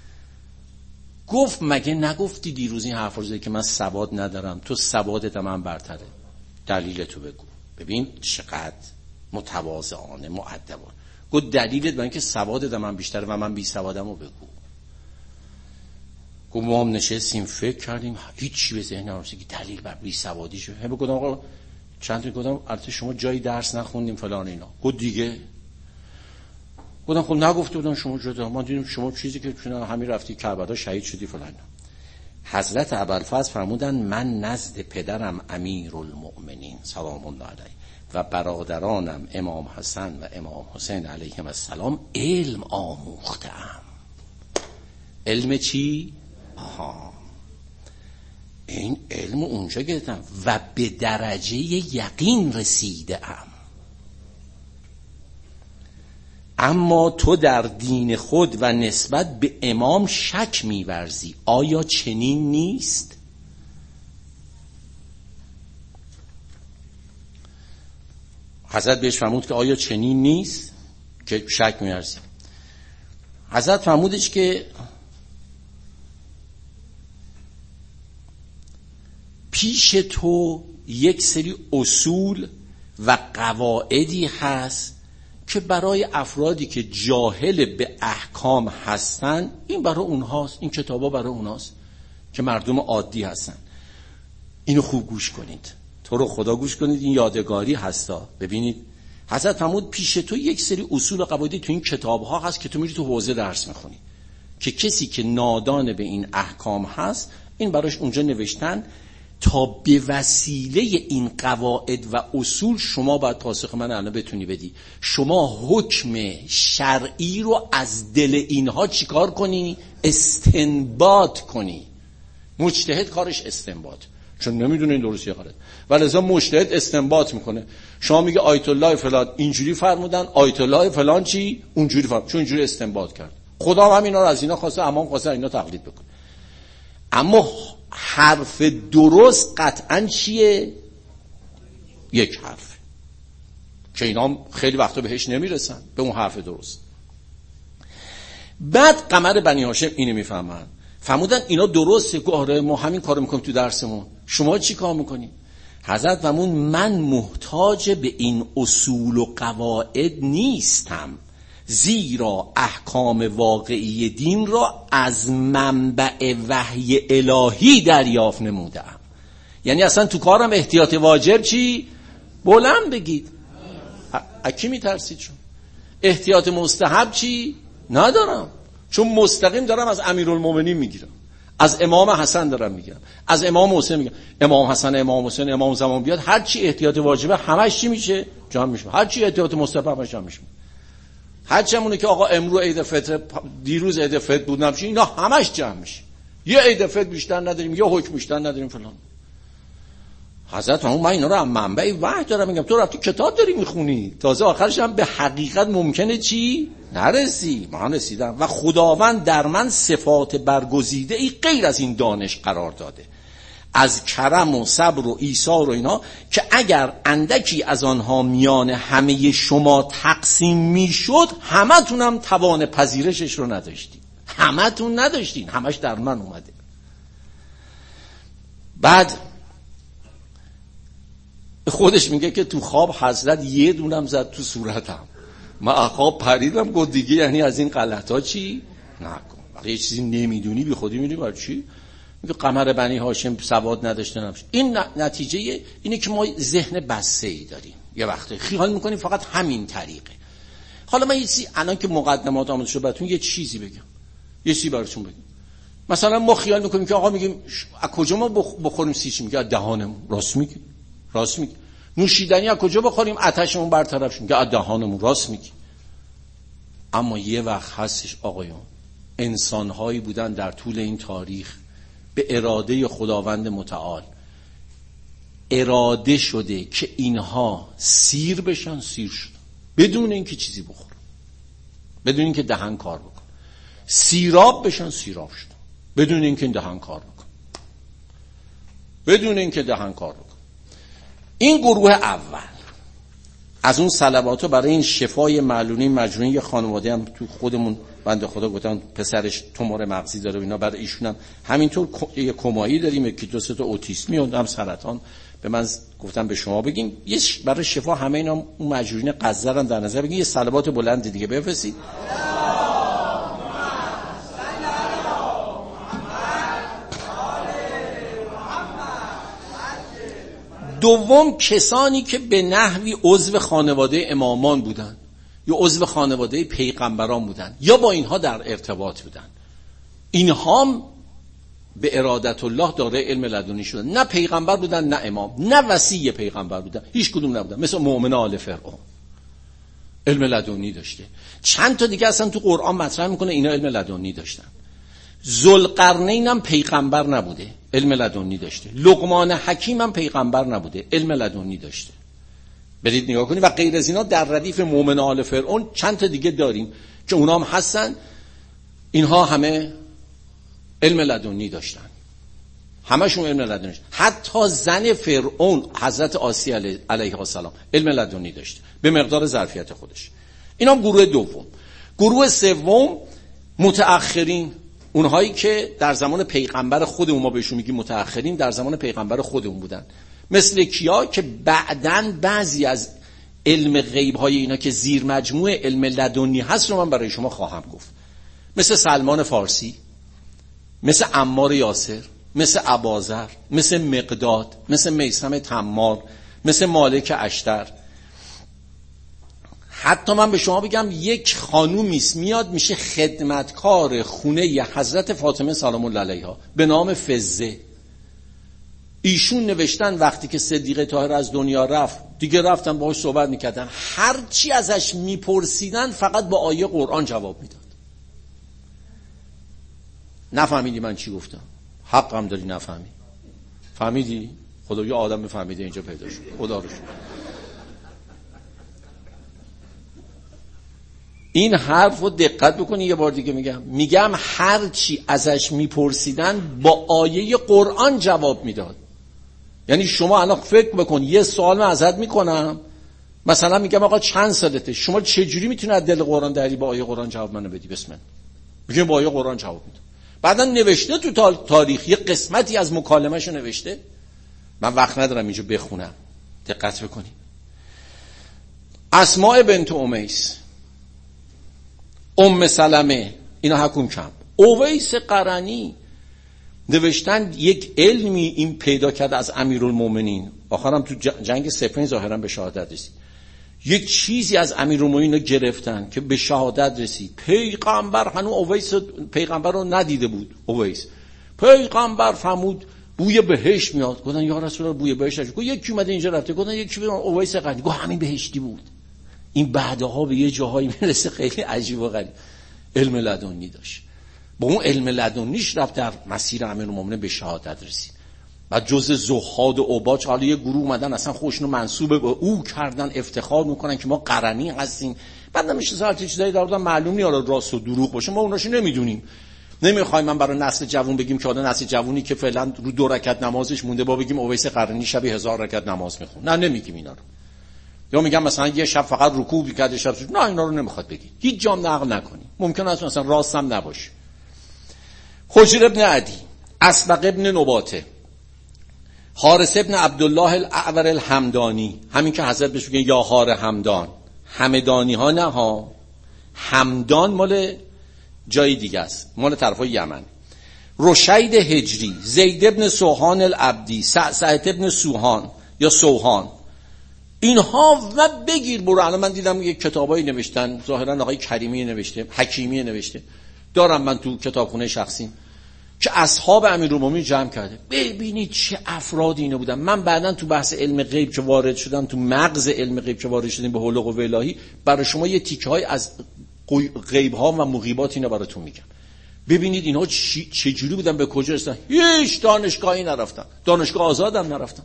گفت مگه نگفتی دیروز این حرف رو زدی که من سواد ندارم، تو سوادت من برتره، دلیل تو بگو. ببین چقدر متواضعانه مؤدبانه. گفت دلیلت برای اینکه سوادت من بیشتره و من بی سوادمو بگو. گفت ما هم نشستیم فکر کردیم، هیچ چی به ذهن نرسید که دلیل بر بی سوادی شد. هم گفتم آقا چند تا گفتم البته شما جایی درس نخوندیم فلان اینا. گفت دیگه. گفتم خب نگفته بودن شما جدا، ما دیدیم شما چیزی که چون همین رفتی کربلا شهید شدی فلان. حضرت ابوالفضل فرمودن من نزد پدرم امیرالمؤمنین سلام الله علیه و برادرانم امام حسن و امام حسین علیهم السلام علم آموختم. علم چی؟ آها این علم اونجا گرفتم و به درجه یقین رسیده ام. اما تو در دین خود و نسبت به امام شک می‌ورزی، آیا چنین نیست؟ حضرت بهش فرمود که آیا چنین نیست که شک می‌ورزی. حضرت فرمودش که پیش تو یک سری اصول و قواعدی هست که برای افرادی که جاهل به احکام هستن این برای اونهاست، این کتابا برای اونهاست که مردم عادی هستن. اینو خوب گوش کنید، تو رو خدا گوش کنید، این یادگاری هستا. ببینید حضرت فرمود پیش تو یک سری اصول و قواعد تو این کتاب ها هست که تو میری تو حوزه درس میخونی، که کسی که نادان به این احکام هست این براش اونجا نوشتن تا به وسیله این قواعد و اصول شما باید پاسخ من الان بتونی بدی. شما حکم شرعی رو از دل اینها چیکار کنی؟ استنباط کنی. مجتهد کارش استنباط، چون نمیدونه این درسته یا غلط، ولی لذا مجتهد استنباط میکنه. شما میگه آیت الله فلان اینجوری فرمودن، آیت الله فلان چی اونجوری فرمود، چون اینجوری استنباط کرد. خدا هم اینا رو از اینا خواسته، امام خواسته اینا تقلید بکنه. اما حرف درست قطعاً چیه؟ یک حرف که اینا خیلی وقتا بهش نمیرسن، به اون حرف درست. بعد قمر بنی هاشم اینو میفهمن، فرمودن اینا درسته که آره ما همین کارو میکنیم تو درسمون، شما چی کار میکنی؟ حضرت فرمود من محتاج به این اصول و قواعد نیستم، زیرا احکام واقعی دین را از منبع وحی الهی دریافت نمودم. یعنی اصلا تو کارم احتیاط واجب چی؟ بلند بگید. اکی میترسید؟ چون احتیاط مستحب چی؟ ندارم، چون مستقیم دارم از امیرالمومنین میگیرم، از امام حسن دارم میگیرم، از امام حسین میگیرم. امام حسن، امام حسین، امام زمان بیاد، هر چی احتیاط واجبه همش چی میشه؟ جمع میشه. هر چی احتیاط مستحب همش جمع میشه. هر چمونه که آقا امروز عید فطر، دیروز عید فطر بود نمیشه، اینا همش جمع میشه. یه عید فطر بیشتر نداریم، یه حکم بیشتر نداریم فلان. حضرت اون من اینا رو هم منبع وحی دارم میگم، تو رفتی کتاب داری میخونی، تازه آخرش هم به حقیقت ممکنه چی؟ نرسی. من رسیدم و خداوند در من صفات برگزیده ای غیر از این دانش قرار داده، از کرم و صبر و ایثار و اینا، که اگر اندکی از آنها میان همه شما تقسیم میشد همتونم توان پذیرشش رو نداشتین، همتون نداشتین، همش در من اومده. بعد خودش میگه که تو خواب حضرت یه دونم زد تو صورتم، من خواب پریدم، گفت دیگه یعنی از این غلطا چی نکن، وقتی یه چیزی نمیدونی بی خودی میدونی برای چی. میگه قمر بنی هاشم سواد نداشته نمیشه. این نتیجه اینه که ما ذهن بسطه‌ای داریم، یه وقتی خیال میکنیم فقط همین طریقه. حالا من یه چیزی الان که مقدمات آماده شد براتون یه چیزی بگم، یه چیزی براتون بگم. مثلا ما خیال میکنیم که آقا میگیم از کجا ما بخوریم سیچ، میگه از دهانمون. راست میگی، راست میگی. نوشیدنی از کجا بخوریم آتشمون برطرف شه، میگه از دهانمون. راست میگی. اما یه وقت هستش آقایون، انسان‌هایی بودن در طول این تاریخ به اراده خداوند متعال اراده شده که اینها سیر بشن، سیر شدن بدون اینکه چیزی بخورن، بدون اینکه دهن کار بکن. سیراب بشن، سیراب شدن بدون اینکه دهن کار بکن، بدون اینکه دهن کار بکن. این گروه اول از اون صلواتو برای این شفای معلولین مجنونی، یه خانواده هم تو خودمون بنده خدا گفتن پسرش تومور مغزی داره و اینا، برای ایشون هم همینطور یه کمایی داریم، یکی دو سه تا اوتیسمی و هم سرطان. به من گفتم به شما بگیم یه برای شفا همه اینا اون مجنونین قذرن در نظر بگین، یه صلوات بلند دیگه بفرستید. دوم، کسانی که به نحوی عضو خانواده امامان بودن یا عضو خانواده پیغمبران بودن یا با اینها در ارتباط بودن، اینها هم به ارادت الله دارای علم لدنی شدن. نه پیغمبر بودن، نه امام، نه وصی پیغمبر بودن، هیچ کدوم نبودن. مثل مؤمن آل فرعون علم لدنی داشته. چند تا دیگه اصلا تو قرآن مطرح میکنه اینا علم لدنی داشتن. ذوالقرنین هم پیغمبر نبوده، علم لدنی داشته. لقمان حکیم هم پیغمبر نبوده، علم لدنی داشته. برید نگاه کنید. و غیر از اینا در ردیف مؤمن آل فرعون چند تا دیگه داریم که اونا هم هستن، اینها همه علم لدنی داشتن، همشون علم لدنی داشتن. حتی زن فرعون حضرت آسی علیه السلام علم لدنی داشته به مقدار ظرفیت خودش. اینا هم گروه دوم. گروه سوم متأخرین، اونهایی که در زمان پیغمبر خودمون، ما بهشون میگیم متأخرین، در زمان پیغمبر خودمون بودن. مثل کیا؟ که بعدن بعضی از علم غیب های اینا که زیر مجموعه علم لدنی هست رو من برای شما خواهم گفت. مثل سلمان فارسی، مثل عمار یاسر، مثل اباذر، مثل مقداد، مثل میثم تمار، مثل مالک اشتر. حتی من به شما بگم یک خانومیست میاد میشه خدمتکار خونه حضرت فاطمه سلام الله علیها به نام فزه. ایشون نوشتن وقتی که صدیقه طاهره از دنیا رفت، دیگه رفتن باهاش صحبت میکردن، هر چی ازش میپرسیدن فقط با آیه قرآن جواب میداد. نفهمیدی من چی گفتم؟ حقم داری نفهمی. فهمیدی؟ خدا یه آدم فهمیده اینجا پیدا شد. خدا رو شد. این حرف رو دقت بکنی، یه بار دیگه میگم میگم هر چی ازش میپرسیدن با آیه قرآن جواب میداد. یعنی شما الان فکر بکن یه سوال من ازت میکنم، مثلا میگم آقا چند سالته، شما چه جوری میتونی از دل قرآن دری با آیه قرآن جواب منو بدی؟ بسم الله. میگم با آیه قرآن جواب میدم. بعدا نوشته تو تاریخ یه قسمتی از مکالمه‌شو نوشته، من وقت ندارم اینجا بخونم، دقت بکنی. اسماء بنت امیس، ام سلمه، اینا حکوم کم، اویس قرنی نوشتن یک علمی این پیدا کرد از امیرالمومنین، آخرم تو جنگ صفین ظاهرا به شهادت رسید. یک چیزی از امیرالمومنین رو گرفتن که به شهادت رسید. پیغمبر هنوز اویس پیغمبر رو ندیده بود. اویس پیغمبر فرمود بوی بهشت میاد. گفتن یا رسول الله بوی بهشت نشد. گفت یکی اومده اینجا رفته. گفتن یکی بیاد. اویس قرنی گفت همین بهشتی بود. این بعدها به یه جاهایی میرسه خیلی عجیب و غریب. علم لدنی داشت. با اون علم لدنیش رفت در مسیر امیرالمومنین به شهادت رسید. بعد جز زهاد و اوباج حالا یه گروه اومدن اصلا خودشونو منسوب به او کردن، افتخار میکنن که ما قرنی هستیم. بعد نمیشه ساعت چیزایی در آوردن معلوم نیست راست و دروغ باشه، ما اوناشو نمیدونیم. نمیخوایم من برای نسل جوان بگیم که حالا نسل جوونی که فعلا رو دو رکعت نمازش مونده با بگیم اویس قرنی شب هزار رکعت نماز میخونه. نه نمیگیم اینا رو. یا میگم مثلا یه شب فقط رکوع میکرد شب، نه اینا رو نمیخواد بگید. هیچ جام نقل نکنی. ممکن است مثلا راست هم نباشه. حجر ابن عدی، اسبق ابن نباته، حارث ابن عبدالله الاعور الحمدانی، همین که حضرت بهش میگن یا حار همدان، همدانی ها نه ها، همدان مال جای دیگه است، مال طرفای یمن. رشید هجری، زید ابن سوهان العبدی، سعد ابن سوهان یا سوهان، اینها و بگیر برو. الان من دیدم یک کتابایی نوشتن، ظاهرا آقای کریمی نوشته، حکیمی نوشته، دارم من تو کتابخونه شخصیم، که اصحاب امیرالمومنین جمع کرده. ببینید چه افرادی اینا بودن. من بعداً تو بحث علم غیب که وارد شدم، تو مغز علم غیب که وارد شدیم به حلق و الهی، برای شما یه تیکه های از غیب ها و مغیبات اینا براتون میگم. ببینید اینا چه جوری بودن، به کجا رسیدن. هیچ دانشگاهی نرفتن، دانشگاه آزاد هم نرفتن،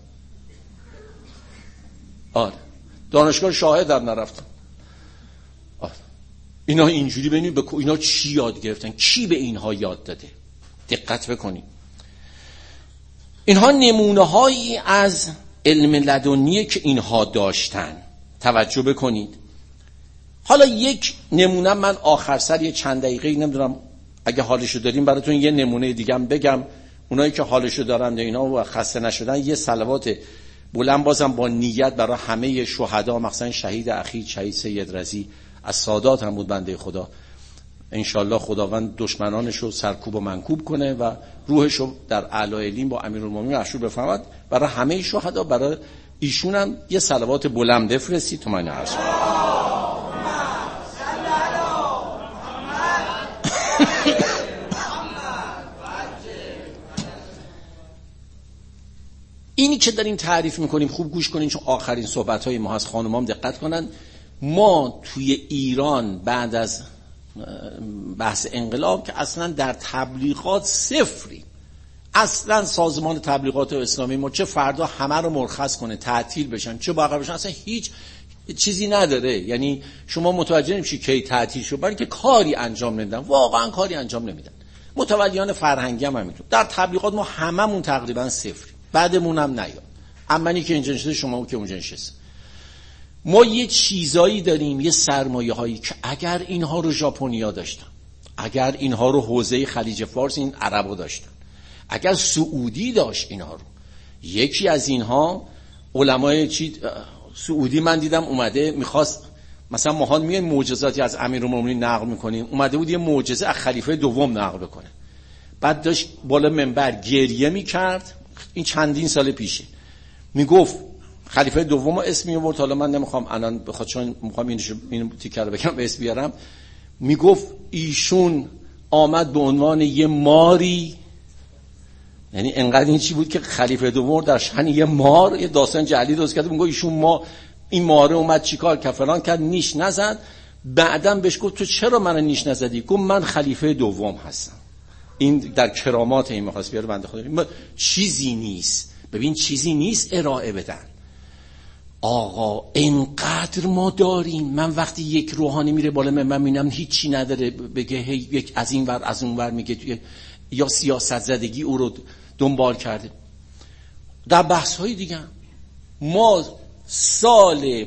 آره دانشگاه شاهد هم نرفتن. آره اینا اینجوری ببینید به اینا چی یاد گرفتن، کی به اینها یاد داده. دقت بکنید. اینها نمونه هایی از علم لدنیه که اینها داشتن. توجه بکنید. حالا یک نمونه من آخر سر یه چند دقیقه نمیدونم اگه حالشو داریم براتون یه نمونه دیگه هم بگم. اونایی که حالشو دارن اینا و خسته نشدن یه صلوات بلند بازم با نیت برای همه شهدا، مثلا شهید اخیر شهید سید رضی از سادات هم بود بنده خدا، انشالله خداوند دشمنانش رو سرکوب و منکوب کنه و روحش رو در اعلی علین با امیرالمومنین محشور بفرماد. برای همه شهدا برای ایشون هم یه صلوات بلند بفرستید تو من عرض. اینی که داریم تعریف میکنیم خوب گوش کنین چون آخرین صحبت‌های ما هست، خانمام دقت کنن. ما توی ایران بعد از بحث انقلاب که اصلا در تبلیغات صفری، اصلا سازمان تبلیغات اسلامی ما چه فردا همه رو مرخص کنه تعطیل بشن چه باقی بشن اصلا هیچ چیزی نداره. یعنی شما متوجه نمیشی کی تعطیل شد، برای که کاری انجام نمیدن، واقعا کاری انجام نمیدن. متولیان فرهنگی هم همینطور. در تبلیغات ما هممون تقریبا صفری، بعدمون هم نیاد. امنی که اینجا نشسته شما که اونجا نشسته. ما یه چیزایی داریم، یه سرمایه هایی که اگر اینها رو ژاپنیا داشتن، اگر اینها رو حوزه خلیج فارس این عربا داشتن، اگر سعودی داشت اینها رو، یکی از اینها علمای چی سعودی من دیدم اومده میخواست، مثلا ما ها میایم معجزاتی از امیرالمومنین نقل میکنیم، اومده بود یه معجزه از خلیفه دوم نقل بکنه، بعد داشت بالا منبر گریه میکرد. این چندین سال پیشه. میگفت خلیفه دوم اسم میورد، حالا من نمیخوام الان بخاطر چون میخوام این این تیکر رو بگم به اسم بیارم. میگفت ایشون آمد به عنوان یه ماری، یعنی انقدر این چی بود که خلیفه دوم در شأن یه مار یه داستان جعلی درست کرده. میگه ایشون ما این ماره اومد چیکار کرد فلان کرد، نیش نزد. بعدم بهش گفت تو چرا من نیش نزدی؟ گفت من خلیفه دوم هستم. این در کرامات این میخواست بیاره بنده خدا. چیزی نیست، ببین چیزی نیست ارائه بدن. آقا اینقدر ما داریم. من وقتی یک روحانی میره بالا من میبینم هیچی نداره بگه هی یک از این ور از اون ور میگه، یا سیاست زدگی او رو دنبال کرده. در بحث های دیگه ما سال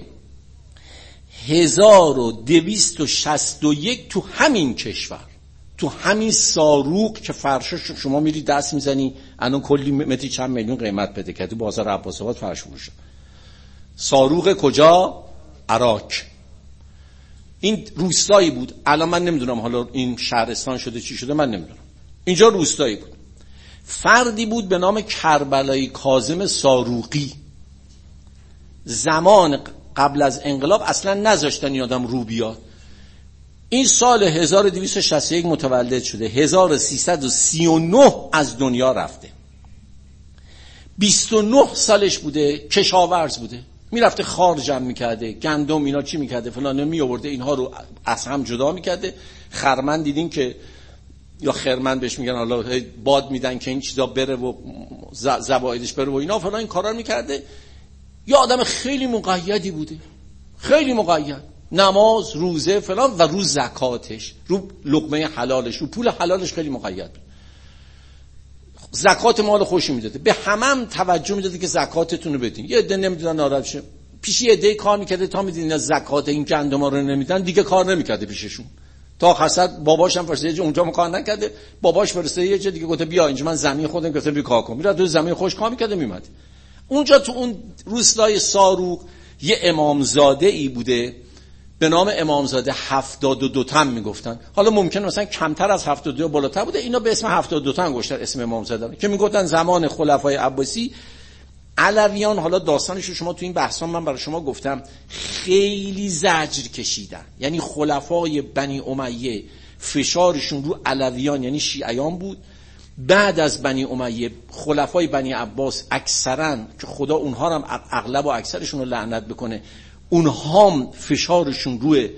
هزار و دویست و شصت و یک تو همین کشور، تو همین ساروق که فرشش شما میری دست میزنی الان کلی متری چند میلیون قیمت بده که تو بازار عباس آباد فرش فروشه. ساروق کجا؟ عراق. این روستایی بود، الان من نمیدونم حالا این شهرستان شده چی شده من نمیدونم. اینجا روستایی بود. فردی بود به نام کربلایی کاظم ساروقی. زمان قبل از انقلاب اصلا نذاشتن این آدم رو بیاد. این سال هزار و دویست و شصت و یک متولد شده، هزار و سیصد و سی و نه از دنیا رفته. بیست و نه سالش بوده، کشاورز بوده، میرفته خار جمع میکرده، گندم اینا چی میکرده فلان میآورده، اینها رو از هم جدا میکرده. خرمن دیدین که یا خرمن بهش میگن، حالا باد میدن که این چیزا بره و زوایدش بره و اینا فلان، این کارا میکرده. یا آدم خیلی مقیدی بوده، خیلی مقید، نماز روزه فلان و رو زکاتش، رو لقمه حلالش، رو پول حلالش خیلی مقید. زکات مال خوشی میداده، به همه هم توجه میداده که زکاتتون رو بدین. یه عده نمیدونن ناراحت شه، پیش یه عده کار میکرده تا میدین زکات این گندما رو نمیدن، دیگه کار نمیکرده پیششون. تا خاصت باباش هم فرستاد اونجا کار نکرده، باباش فرستاد یه جا دیگه گفته بیا اینجا من زمین خودم گفتم بیا کار کن. میره تو زمین خوش کار میکرده میومد. اونجا تو اون روستای ساروق یه امامزاده ای بوده به نام امامزاده هفتاد و دو تن میگفتن. حالا ممکنه مثلا کمتر از هفتاد و دو بالاتر بوده، اینا به اسم هفتاد و دو تن گذاشتن اسم امامزاده که میگفتن زمان خلفای عباسی علویان. حالا داستانش رو شما تو این بحثا من برای شما گفتم، خیلی زجر کشیدن. یعنی خلفای بنی امیه فشارشون رو علویان یعنی شیعیان بود. بعد از بنی امیه خلفای بنی عباس اکثرا که خدا اونها هم اغلب و اکثرشون رو لعنت بکنه، اونها هم فشارشون روی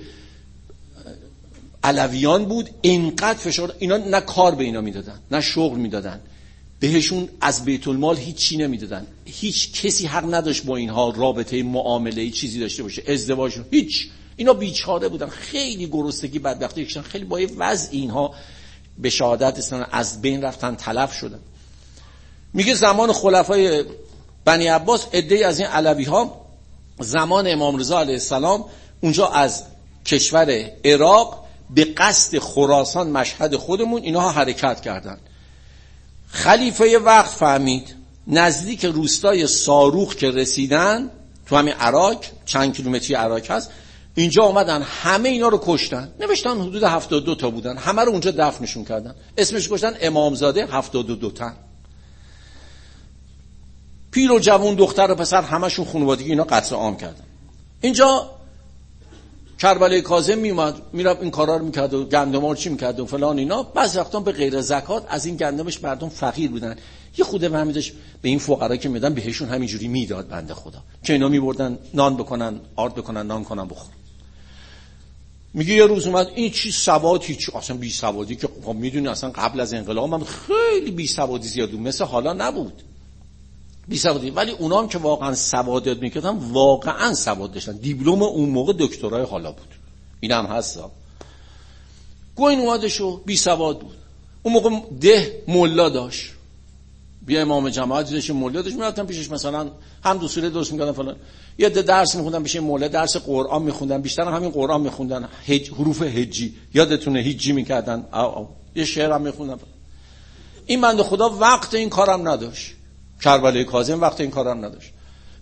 علویان بود. اینقدر فشار، اینا نه کار به اینا میدادن نه شغل میدادن، بهشون از بیت المال هیچی نمیدادن. هیچ کسی حق نداشت با اینها رابطه معامله چیزی داشته باشه، ازدواج هیچ. اینا بیچاره بودن، خیلی گرسنگی بدبختی کشیدن، خیلی با یه وضع اینها به شهادت رسیدن، از بین رفتن، تلف شدن. میگه زمان خلفای بنی عباس عده‌ای از این علوی ها زمان امام رضا علیه السلام اونجا از کشور عراق به قصد خراسان مشهد خودمون اینها حرکت کردن. خلیفه وقت فهمید نزدیک روستای ساروق که رسیدن تو همین عراق، چند کیلومتری عراق هست، اینجا اومدن همه اینا رو کشتن. نوشتن حدود هفتاد و دو تا بودن، همه رو اونجا دفنشون کردن، اسمش گذاشتن امامزاده هفتاد و دو تن. پیر و جوان، دختر و پسر، همشون خانوادگی اینا قتل عام کردن. اینجا کربلای کاظم میومد میرفت این کارا رو میکرد و گندما رو چی میکرد و فلان اینا. بعضی وقتا به غیر زکات از این گندمش مردم فقیر بودن، یه خوده برمی‌داشت به این فقرا که میدن بهشون همینجوری میداد بنده خدا که اینا میبردن نان بکنن، آرد بکنن، نان کنن بخورن. میگه یه روز اومد این چی سواد، هیچ اصلا بی سوادی که خب میدونی اصلا قبل از انقلاب هم خیلی بی سوادی زیاد بود، مثل حالا نبود بی سوادی، ولی اونا هم که واقعا سواد یاد میکردن واقعا سواد داشتن. دیپلم اون موقع دکترای حالا بود، اینم هستا. گوین اومدشو بی سواد بود. اون موقع ده مولا داشت، بیا امام جماعت دیدش مولا داشت، میرفتن پیشش مثلا هم دو سوره درست میکردن فلان، یه درس میخوندن پیش مولا، درس قرآن میخوندن، بیشتر هم همین قرآن میخوندن، هج حروف هجی یادتونه هجی میکردن، او او. یه شعر هم میخوندن. این بنده خدا وقت این کارم نداشت، کربلای کاظم وقت این کارم نداشت.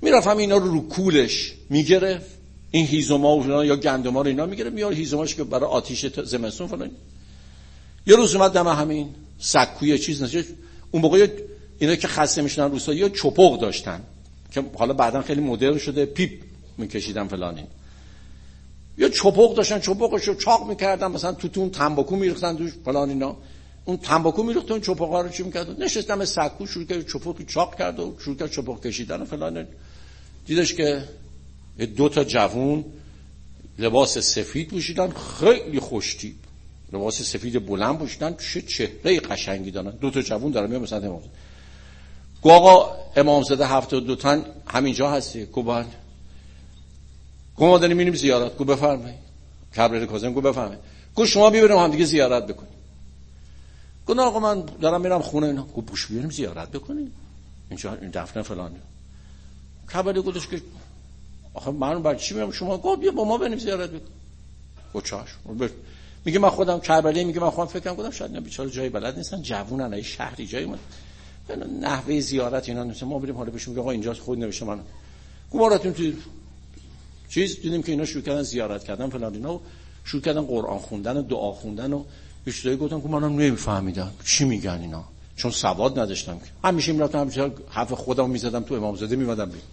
میرفتم اینا رو رو کولش میگرفت، این هیزوما و یا گندما رو اینا میگرفت میاره هیزوماش که برای آتیش زمستون فلان. یه روز اومد دم همین سکوی چیز نشه، اون موقع اینا که خسته میشدن روستا یا چپق داشتن که حالا بعدن خیلی مدرن شده، پیپ میکشیدن فلان. این یا چپق داشتن، چپقشو چاق میکردن، مثلا تو تون تنباکو میریختن توش فلان اینا، اون تنباکو میریخت اون چپقا رو چی میکرد، نشستم سکو شروع کرد چپقی چاق کرد و شروع کرد چپق کشیدن و فلان. دیدش که دو تا جوون لباس سفید پوشیدن، خیلی خوشتیپ، لباس سفید بلند پوشیدن، چه چهره قشنگی دارن، دو تا جوون دارن میان مثلا امام. گو آقا امامزاده هفتاد و دو تن همینجا هستی؟ گو بله. گو ما داریم میریم زیارت. گو بفرمایید. کبیر کاظم گو بفرمایید. گو شما بیبریم هم دیگه زیارت بکنیم. گو نه آقا من دارم میرم خونه اینا. گو بوش بیاریم زیارت بکنیم اینجا این دفنه فلان. کبیر گفتش که آخه من برای چی میام شما؟ گو بیا با ما بریم زیارت بکنیم. گو چاش. میگه من خودم کربلایی، میگه من خودم فکر کنم شاید نه بیچاره جای بلد نیستن، جوونن، ای شهری جایی من نحوه زیارت اینا نیست، ما بریم حالا بهشون میگه آقا اینجا خود نوشته من گماراتون تو چیز دیدیم که اینا شروع کردن زیارت کردن فلان اینا، شروع کردن قرآن خوندن و دعا خوندن و بیشتری گفتن که منم نمیفهمیدم چی میگن اینا، چون سواد نداشتم که همیشه میرفتم همیشه حرف خودمو میزدم تو امامزاده میمدم بی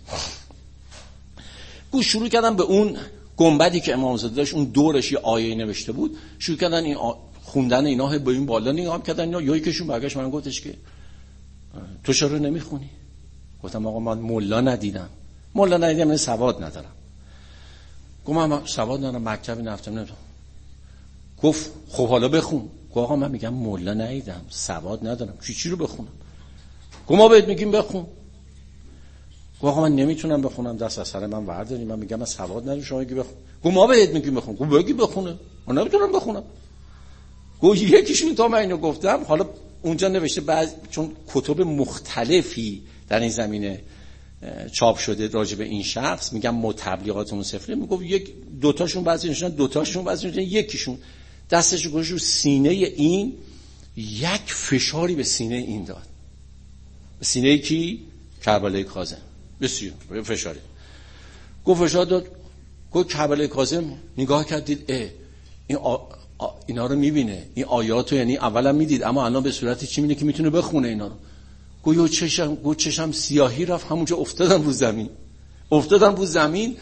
گوش شروع کردم به اون گنبدی که امامزاده داشت، اون دورش یه آیه نوشته بود، شروع کردن این آ... خوندن اینا با این بالا نگاه کردن اینا. یا یکیشون برگشت من گفتش که تو چرا نمیخونی؟ گفتم آقا من ملا ندیدم. ملا ندیدم من سواد ندارم. گفت من سواد ندارم، مکتبی نرفتم نمیدونم. گفت خب حالا بخون. گفت آقا من میگم ملا ندیدم، سواد ندارم، چی چی رو بخونم؟ گفت ما بهت میگیم بخون. گفت آقا من نمیتونم بخونم، دست از سر من ورداری، من میگم من سواد ندارم، شما میگی بخون. گفت ما بهت میگیم بخون. گفت بگی بخونه، من نمیتونم بخونم. گفت یکیشون تا من اینو گفتم، حالا اونجا نوشته بعض چون کتب مختلفی در این زمینه چاپ شده راجع به این شخص، میگم متبلیغات اون سفره، میگفت یک دوتاشون بعضی نشون دوتاشون بعضی نشون یکیشون دستش گوش رو سینه این، یک فشاری به سینه این داد، به سینه کی؟ کربلای کاظم. بسیار فشاری گفت فشار داد. گفت کربلای کاظم نگاه کرد دید اه این آ... آ... اینا رو میبینه، این آیاتو یعنی اولا میدید اما الان به صورتی چی میبینه که میتونه بخونه اینا رو. گویا چشم گو چشم سیاهی رفت، همونجا افتادم رو زمین افتادم رو زمین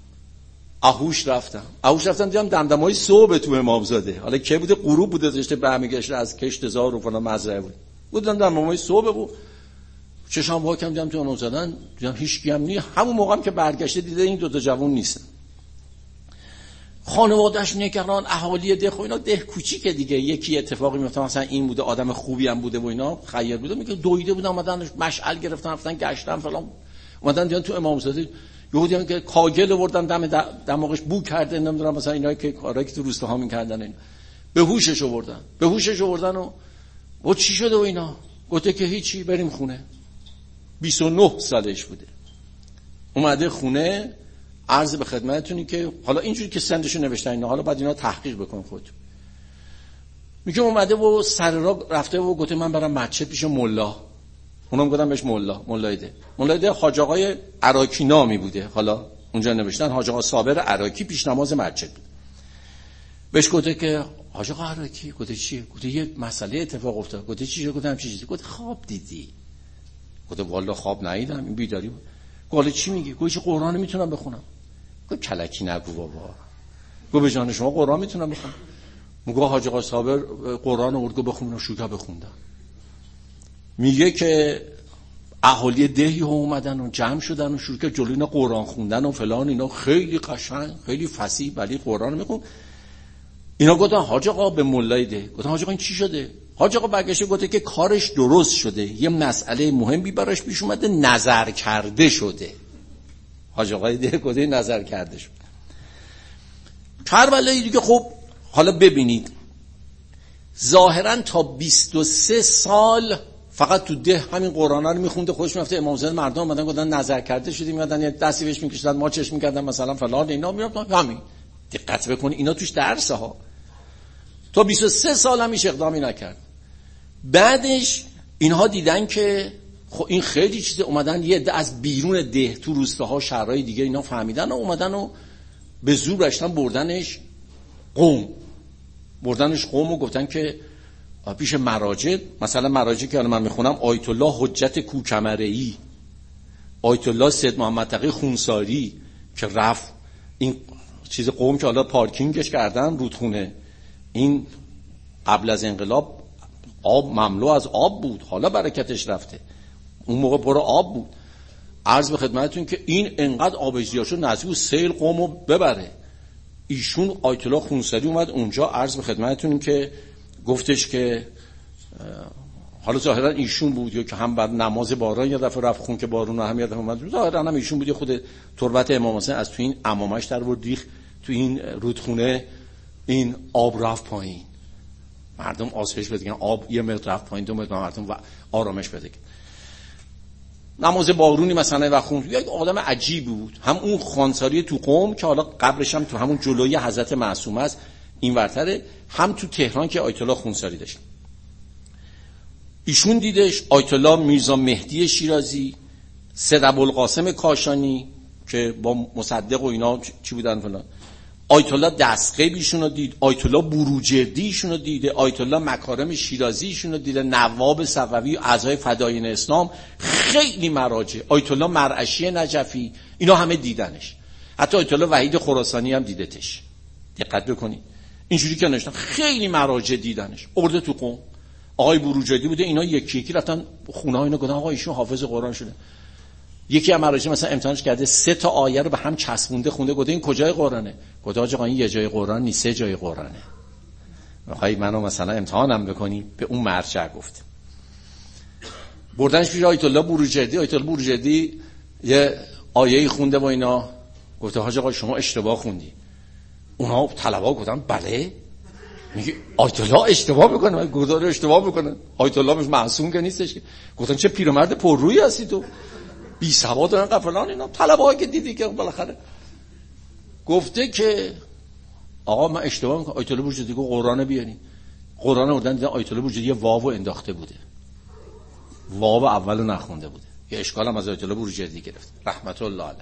آهوش رفتم آهوش رفتم دیدم دمدمای صبح تو امامزاده. حالا کی بوده؟ غروب بوده، داشته برمیگشته از کشت زار و فلان مزرعه بود. بودم دمدمای صبح بود، چشم واکم دیدم تو اون زدن، دیدم هیچ کی هم نی. همون موقعم که برگشته دیده این دو تا جوون نیستن. خانواده‌اش نگران، اهالی ده، خب اینا ده کوچیکه دیگه، یکی اتفاقی میفته مثلا این بوده آدم خوبی هم بوده و اینا خیر بوده، میگه دویده بودن اومدن مشعل گرفتن رفتن گشتن فلان، اومدن دیدن تو امامزاده یهودیان که کاگل آوردن دم دماغش بو کرده، نمیدونم مثلا اینا که کارایی که تو روستاها میکردن اینا، به هوشش آوردن به هوشش آوردن و و چی شده و اینا؟ گفته که هیچی، بریم خونه. بیست و نه سالش بوده، اومده خونه. عرض به خدمتتونی که حالا اینجوری که سندشو نوشتن اینا، حالا بعد اینا تحقیق بکن خودتون. میگه اومده و سر راه رفته و گفته من برام مسجد پیش ملا. اونم گفتم بهش ملا، ملایده ملایده حاج آقای عراقی نامی بوده، حالا اونجا نوشتن حاج آقا صابر عراقی پیش نماز مسجد بود. بهش گفته که حاج آقا عراقی، گفته چیه؟ گفته یه مسئله اتفاق افتاد. گفته چیه؟ گفتم چی چیزی؟ گفته خواب دیدی. گفته والا خواب ندیدم، این بیداری بود. گفت چی میگی؟ گفت چه قرآن میتونم بخونم. گفت کلکی نگو بابا. گفت به جان شما قرآن میتونم بخونم. میگه حاج آقا صابر قرآن آورد گفت بخون و شوکا بخوندم. میگه که اهالی دهی ها اومدن و جمع شدن و شروع کردن جلوی اینا قرآن خوندن و فلان، اینا خیلی قشنگ خیلی فصیح ولی قرآن میخون. اینا گفتن حاج آقا به مولای ده. گفتن حاج آقا این چی شده؟ حاج آقا برگشته گفته که کارش درست شده، یه مسئله مهمی براش پیش اومده، نظر کرده شده. حاج آقای ده گفته نظر کرده شد. کربلایی دیگه خب حالا ببینید ظاهرا تا بیست و سه سال فقط تو ده همین قرآن رو میخونده، خودش میرفته امامزاده، مردم اومدن گفتن نظر کرده شدی، میادن یه دستی بهش میکشیدن، ماچش میکردن مثلا فلان اینا، میرفتن همین. دقت بکنید اینا توش درسه ها. تا بیست و سه سال هم هیچ اقدامی نکرد. بعدش اینها دیدن که خب این خیلی چیزه. اومدن یه عده از بیرون ده تو روستاها شهرهای دیگه اینا فهمیدن و اومدن و به زور رشتن بردنش قم بردنش قم و گفتن که پیش مراجع، مثلا مراجع که الان من میخونم آیت الله حجت کوکمره‌ای، آیت الله سید محمد تقی خونساری که رفت این چیز قم که حالا پارکینگش کردن رودخونه، این قبل از انقلاب آب مملو از آب بود، حالا برکتش رفته، اون موقع پر آب بود. عرض به خدمتتون که این انقدر آب زیاد شد نزدیک سیل قمو ببره. ایشون آیت الله خونساری اومد اونجا، عرض به خدمتتون که گفتش که حالا ظاهرا ایشون بود یا که هم بر نماز باران یه دفعه رفت خون که بارون هم یه دفعه اومد، ظاهرا هم ایشون بود. خود تربت امام حسین از تو این عمامش در ورد ریخ تو این رودخونه، این آب رفت پایین، مردم آسایش بده، آب یه متر رفت پایین، دو متر مردم و آرامش بده. نماز بارونی مثلا و خون، یک آدم عجیب بود. هم اون خانساری تو قم که حالا قبرش هم تو همون جلوی حضرت معصومه است این ورتره، هم تو تهران که آیت الله خونساری داشت. ایشون دیدش آیت الله میرزا مهدی شیرازی، سید ابوالقاسم کاشانی که با مصدق و اینا چی بودن فلان، آیت الله دستقیب ایشون رو دید، آیت الله بروجردی ایشون رو دیده، آیت الله مکارم شیرازی ایشون رو دیده، نواب صفوی، اعضای فدایین اسلام، خیلی مراجع، آیت الله مرعشی نجفی، اینا همه دیدنش. حتی آیت الله وحید خراسانی هم دیدتش. دقت بکنید اینجوری که نوشتن خیلی مراجع دیدنش. ارده تو قم آقای بروجردی بوده، اینا یکی یکی رفتن خونه ها اینا گفتن آقا ایشون حافظ قرآن شده. یکی از مراجع مثلا امتحانش کرده سه تا آیه رو به هم چسبونده خونده، گفته این کجای قرآنه؟ گفته آقا این یه جای قرآن نیست، سه جای قرآنه. میخوای منو مثلا امتحانم بکنی؟ به اون مرجع گفت. بردنش پیش آیت الله بروجردی، آیت الله بروجردی یه آیه‌ای خونده و اینا، گفته حاج آقا شما اشتباه خوندی. اونها طلبا گفتن بله. میگه آیت الله اشتباه میکنه؟ گفتن اشتباه میکنه. آیت الله مش معصوم که نیستش که. گفتن چه پیرمرد پررویی هستی تو، بی سواد و قفلان اینا. طلبه‌ها که دیدی که بالاخره گفته که آقا من اشتباه میکنم. آیت الله بروجردی گفت قرآن بیارین. قرآن آوردن دیدن آیت الله بروجردی واو انداخته بوده، واو اولو نخونده بوده. یه اشکال هم از آیت الله بروجردی گرفت رحمت الله علیه.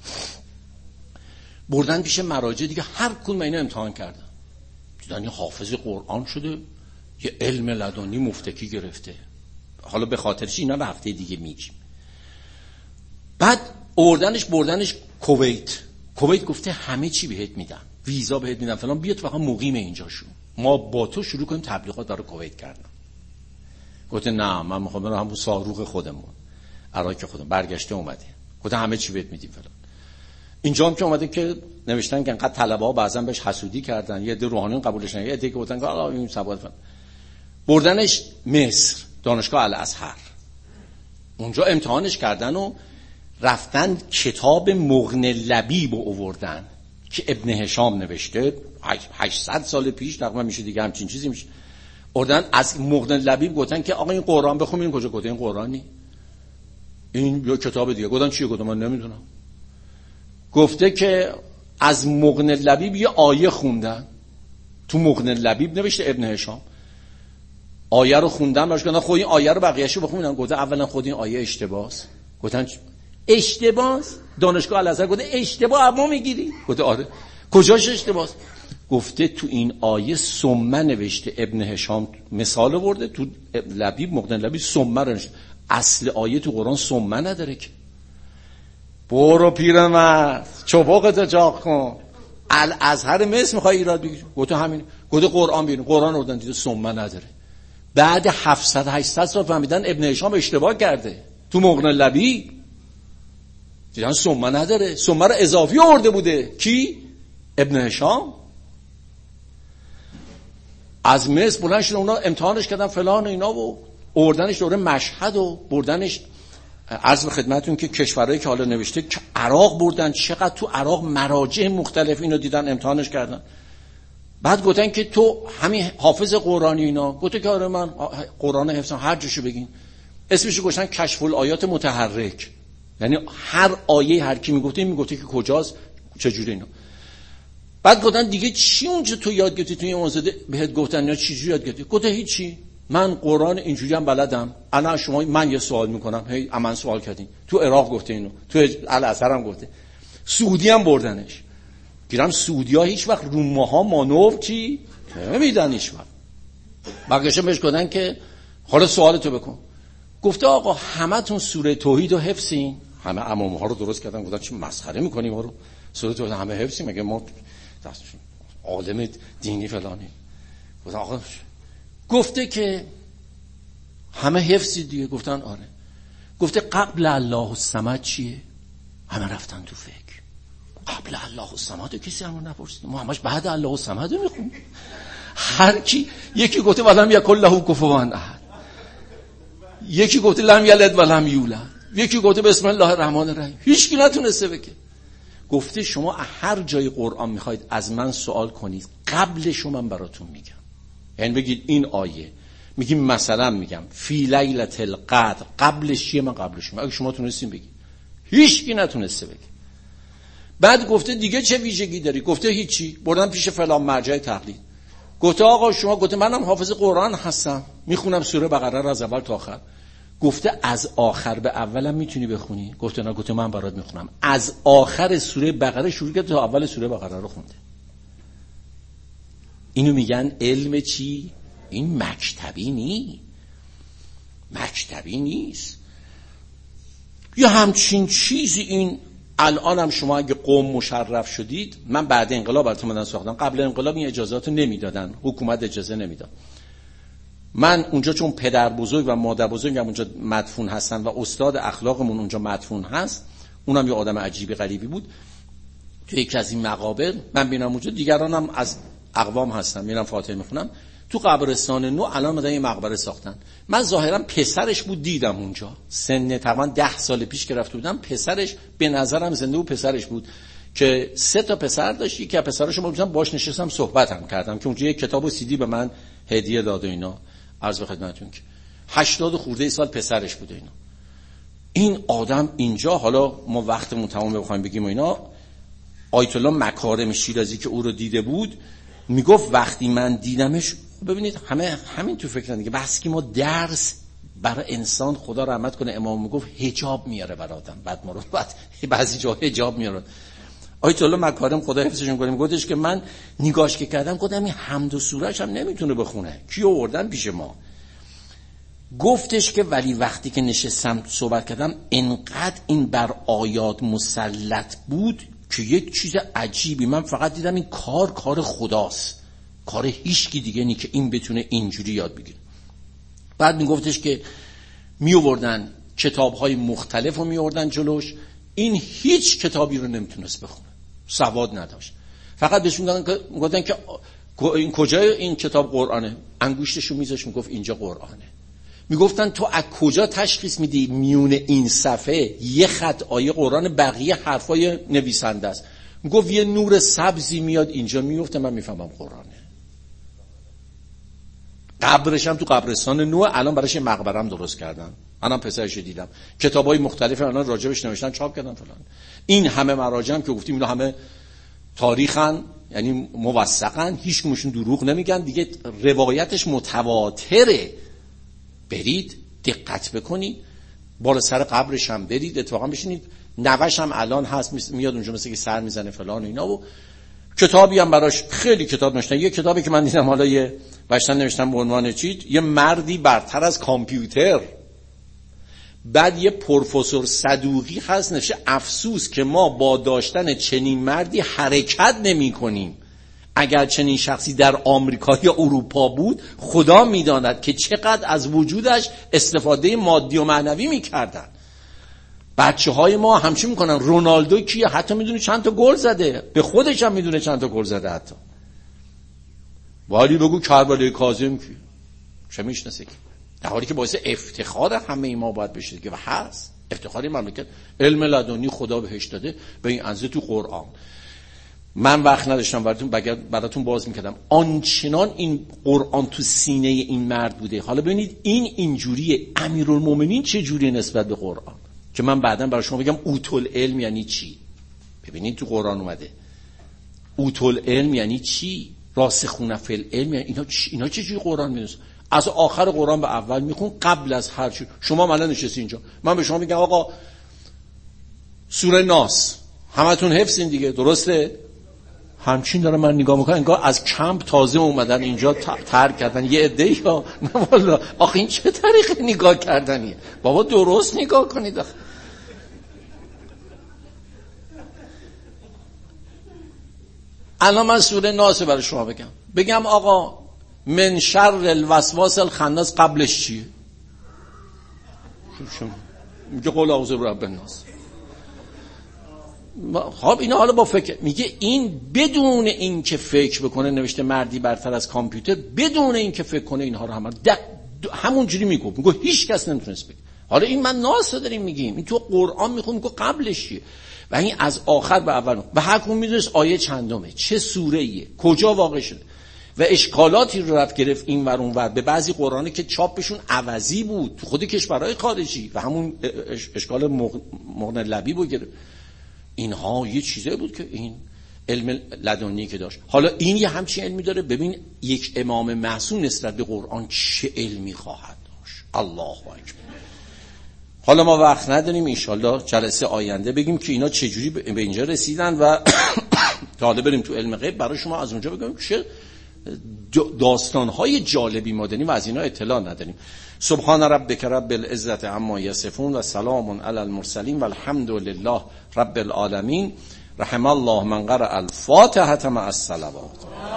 بردن پیش مراجع دیگه، هر کدوم اینا امتحان کردن، دیدن یه حافظ قرآن شده، یه علم لدنی مفتکی گرفته. حالا به خاطرش اینا به هفته دیگه میگیم. بعد آوردنش بردنش کویت. کویت گفته همه چی بهت میدم، ویزا بهت میدم فلان، بیا تو فقط مقیم اینجا شو، ما با تو شروع کنیم تبلیغات برای کویت کردن. گفته نه من میخوام برم همون صاروخ خودمون، عراق خودم برگشته اومده. گفته همه چی بهت میدیم فلان. اینجا هم که اومده که نوشتن که انقدر طلبه‌ها بعضن بهش حسودی کردن، یه عده روحانیون قبولش نکردن، یه عده که گفتن که آقا این سواد فلان. بردنش مصر، دانشگاه الازهر، اونجا امتحانش کردن و رفتن کتاب مغنی لبیب رو آوردن که ابن هشام نوشته هشتصد سال پیش تقریبا میشه دیگه، همچین چیزی میشه. آوردن از مغنی لبیب گفتن که آقا این قرآن بخون ببین کجا گفته این قرآنی، این یه کتاب دیگه. گفتن چیه؟ گفتم من نمیدونم. گفته که از مغنی لبیب یه آیه خوندن، تو مغنی لبیب نوشته ابن هشام، آیه رو خوندن باش گفتن خود این آیه رو بقیه‌شو بخونن. گفته اولا خود این آیه اشتباهه. گفتن اشتباهه؟ دانشگاه الازهر گفته اشتباه اما میگیری؟ گفته آره. کجاش اشتباهه؟ گفته تو این آیه سمه نوشته، ابن هشام مثال آورده، تو لبیب مغنی لبیب سمه رو نوشته، اصل آیه تو قرآن سمه نداره که. برو پیرمرد چپاقتو چاق کن، الازهر مصر میخوای ایراد بگیری؟ گفته همین. گفته قرآن بیارین. قرآن آوردن دیده سمه نداره. بعد هفتصد هشتصد سال فهمیدن ابن هشام اشتباه کرده، تو مغنی لبیب دیدن سمه نداره، سمه رو اضافی آورده بوده. کی؟ ابن هشام. از مصر بلند شدن اونا امتحانش کردن فلان اینا و آوردنش دوره مشهد و بردنش. عرض به خدمتتون که کشورهایی که حالا نوشته که عراق بردن، چقدر تو عراق مراجع مختلف اینو دیدن امتحانش کردن. بعد گفتن که تو همین حافظ قرآنی اینا؟ گفته که آره من قرآن حفظم، هر جوشو بگین. اسمشو گذاشتن کشف الآیات متحرک، یعنی هر آیه هر کی میگفته این میگفته که کجاست چجوری اینا. بعد گفتن دیگه چی اونجا تو یاد گرفتی تو این موزه بهت گفتن یا چی جوری یاد گرفتی؟ گفته هیچی، من قرآن اینجوری هم بلدم. انا شما من یه سوال میکنم، هی من سوال کردین، تو عراق گفته اینو، تو الازهر هم گفته، سعودی هم بردنش. گیرم سعودی‌ها هیچ وقت روماها مانور چی نمیدن هیچ وقت. برگشتن بهش گفتن که حالا سوالتو بکن. گفته آقا همتون سوره توحید رو حفظین؟ همه امام‌ها رو درست کردن، گفتن چی مسخره می‌کنی ما رو؟ سوره توحید همه حفظیم؟ مگه ما عالم دینی فلانی؟ گفتن آقا گفته که همه حفظی دیگه. گفتن آره. گفته قبل الله الصمد چیه؟ همه رفتن تو فکر. قبل الله الصمد کسی همون نپرسید، ما همش بعد الله الصمد میخونیم. هر کی یکی گفته ولم یکن له کفوا احد، یکی گفته لم یلد ولم یولد، یکی گفته بسم الله الرحمن الرحیم. هیچ کی نتونسته بگه. گفته شما هر جای قرآن میخواید از من سوال کنید قبلش من براتون میگم. یعنی بگید این آیه میگیم مثلا میگم فی لیلة القدر قبلش چیه، من قبلش میگم. اگه شما تونستین بگید، هیچ کی نتونسته بگه. بعد گفته دیگه چه ویژگی داری؟ گفته هیچی. بردن پیش فلان مرجع تقلید. گفته آقا شما، گفته منم حافظ قرآن هستم، میخونم سوره بقره رو از اول تا آخر. گفته از آخر به اولم میتونی بخونی؟ گفته نه. گفته من برات میخونم. از آخر سوره بقره شروع کرد تا اول سوره بقره رو خونده. اینو میگن علم چی؟ این مکتبی نی، مکتبی نیست. یه همچین چیزی این الان هم شما اگه قوم مشرف شدید، من بعد انقلاب براتون مدن ساختم، قبل انقلاب این اجازات نمیدادن، حکومت اجازه نمیداد. من اونجا چون پدر بزرگ و مادر بزرگم اونجا مدفون هستن و استاد اخلاقمون اونجا مدفون هست، اونم یه آدم عجیبی غریبی بود، تو یکی از این مقابر من بینم اونجا، دیگرانم از اقوام هستن، میرم فاتحه میخونم. تو قبرستان نو الان مدن یه مقبره ساختن. من ظاهرا پسرش بود، دیدم اونجا سن تقریبا ده سال پیش که رفته بودم، پسرش به نظرم زنده بود، پسرش بود که سه تا پسر داشت. یکی از پسراشو من باش نشستم صحبت هم کردم که اونجا یک کتاب و سی دی به من هدیه داد و اینا. عرض به خدمتتون که هشتاد خورده سال پسرش بوده اینا. این آدم اینجا، حالا ما وقتمون تمام بخوایم بگیم و اینا، آیت الله مکارم شیرازی که او رو دیده بود میگفت وقتی من دیدمش، ببینید همه همین تو فکرن دیگه، بس که ما درس برای انسان، خدا رحمت کنه امام میگفت حجاب میاره برای آدم، بعد ما رو بعد بعضی جا حجاب میاره. آیت الله مکارم خدا حفظشون کنه میگفتش که من نگاهش که کردم گفتم این حمد و سوره‌ش هم نمیتونه بخونه، کی آوردن پیش ما؟ گفتش که ولی وقتی که نشستم صحبت کردم انقدر این بر آیات مسلط بود که یک چیز عجیبی، من فقط دیدم این کار کار خداست، کار هیچکی دیگه نی که این بتونه اینجوری یاد بگیره. بعد میگفتش که می آوردن کتاب‌های مختلف رو می آوردن جلوش، این هیچ کتابی رو نمیتونست بخونه، سواد نداشت. فقط بهش میگفتن که این کجای این کتاب قرآنه، انگشتشو میذاشت میگفت اینجا قرآنه. میگفتن تو از کجا تشخیص میدی میون این صفحه یه خط آیه قرآن، بقیه حرفای نویسنده است؟ میگفت یه نور سبزی میاد اینجا میفته، من میفهمم قرآنه. قبرش هم تو قبرستان نو الان براش مقبرم درست کردن، منم پسرش دیدم، کتابای مختلف الان راجبش نوشتن، چاپ کردن فلان. این همه مراجع هم که گفتیم اینا همه تاریخن، یعنی موثقن، هیچ کدومشون دروغ نمیگن دیگه، روایتش متواتره. برید دقت بکنید، بالا سر قبرش هم برید، اتفاقا بشینید، نوش هم الان هست میاد اونجا مثل که سر میزنه فلان اینا، و کتابی هم براش خیلی کتاب نوشتن. یه کتابی که من دیدم حالا یه وشتن نوشتن به عنوان چی، یه مردی برتر از کامپیوتر. بعد یه پروفسور صدوقی هست نوشته افسوس که ما با داشتن چنین مردی حرکت نمی کنیم. اگر چنین شخصی در آمریکا یا اروپا بود خدا میداند که چقدر از وجودش استفاده مادی و معنوی میکردن. بچه های ما همچین میکنن، رونالدو کیه؟ حتی میدونه چند تا گل زده، به خودش هم میدونه چند تا گل زده حتی. ولی بگو کربلای کاظم کیه؟ چه میشناسه کی؟ در حالی که باعث افتخار همه ما باید بشه که و هست افتخاری مملکت، علم لدنی خدا بهش داده به این انزه تو قرآن. من وقت نداشتم براتون براتون باز میکردم آنچنان این قرآن تو سینه این مرد بوده. حالا ببینید این اینجوریه، امیرالمومنین چه جوری نسبت به قرآن، که من بعداً برای شما بگم اوتل علم یعنی چی. ببینید تو قرآن اومده اوتل علم یعنی چی، راسخون فی العلم یعنی اینا چی؟ اینا چه جوری قرآن می‌نویسه؟ از آخر قرآن به اول میخون قبل از هر چی. شما مثلا نشستی اینجا، من به شما میگم آقا سوره ناس همتون حفظین دیگه، درسته؟ همچین دارم من نگاه میکنم انگار از کمپ تازه اومدن اینجا ترک کردن یه عده یا نه والا. آخه این چه طریق نگاه کردنیه بابا؟ درست نگاه کنید. آخه الان من سوره ناس برای شما بگم بگم آقا من شر الوسواس الخناس قبلش چیه؟ میگه قول اعوذ برب الناس. خب اینا حالا با فکر میگه این بدون این که فکر بکنه، نوشته مردی برتر از کامپیوتر، بدون این که فکر کنه اینها رو هم همون جوری میگه میگه هیچ کس نمیتونست بگه. حالا این من ناس داریم میگیم، این تو قرآن میخونه میگه قبلش چیه و این از آخر به اول و هر کدوم میدونست آیه چندمه، چه سوره ایه، کجا واقع شده و اشکالاتی رو رفت گرفت این ور اون ور. به بعضی قرآنه که چاپشون عوضی بود تو خود کشورهای خارجی و همون اشکال مغن لبی بود گرفت. اینها یه چیزی بود که این علم لدنی که داشت. حالا این یه همچین علمی داره. ببین یک امام معصوم نسبت به قرآن چه علمی خواهد داشت. الله اکبر. حالا ما وقت نداریم، انشالله جلسه آینده بگیم که اینا چجوری به اینجا رسیدن و تا حالا بریم تو علم غیب برای شما از اونجا بگم چه داستان‌های جالبی ما داریم و از اینا اطلاع نداریم. سبحان ربک رب العزة عما یصفون و سلام علی المرسلین و الحمد لله رب العالمین. رحم الله من قرأ الفاتحة مع الصلوات.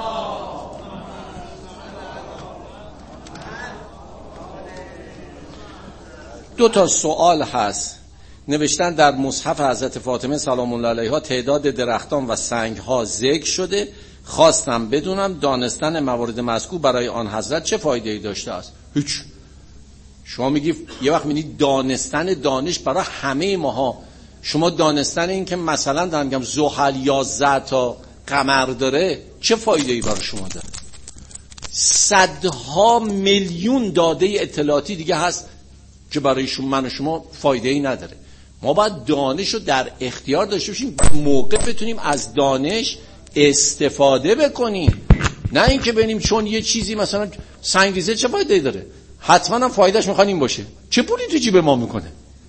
دو تا سوال هست نوشتن در مصحف حضرت فاطمه سلام الله علیها تعداد درختان و سنگ ها ذکر شده، خواستم بدونم دانستن موارد مذکور برای آن حضرت چه فایده‌ای داشته است. هیچ. شما میگی یه وقت میگی دانستن دانش برای همه ماها، شما دانستن این که مثلا دارم میگم زحل یازده تا قمر داره چه فایده‌ای برای شما داره؟ صدها میلیون داده اطلاعاتی دیگه هست که برای شما من و شما فایده‌ای نداره. ما باید دانش رو در اختیار داشته باشیم، موقع بتونیم از دانش استفاده بکنیم، نه اینکه ببینیم چون یه چیزی مثلا سنگریزه چه فایده‌ای داره، حتما هم فایدهش میخواد این باشه، چه پولی تو جیب ما میکنه.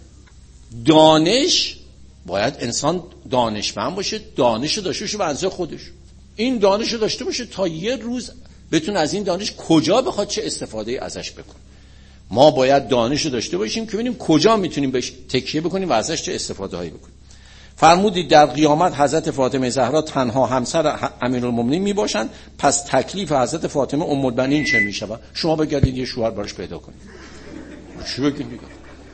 دانش باید انسان دانشمند باشه، دانش رو داشته باشه به اندازه خودش. این دانش رو داشته باشه تا یه روز بتونه از این دانش کجا بخواد چه استفاده ازش بکنه. ما باید دانش رو داشته باشیم که ببینیم کجا میتونیم بهش تکیه بکنیم و ازش چه استفاده هایی بکنیم. فرمودید در قیامت حضرت فاطمه زهرا تنها همسر امیرالمومنین میباشند، پس تکلیف حضرت فاطمه ام البنین چه میشود؟ شما بگردید یه شوهر براش پیدا کنید. چی بگید دیگه؟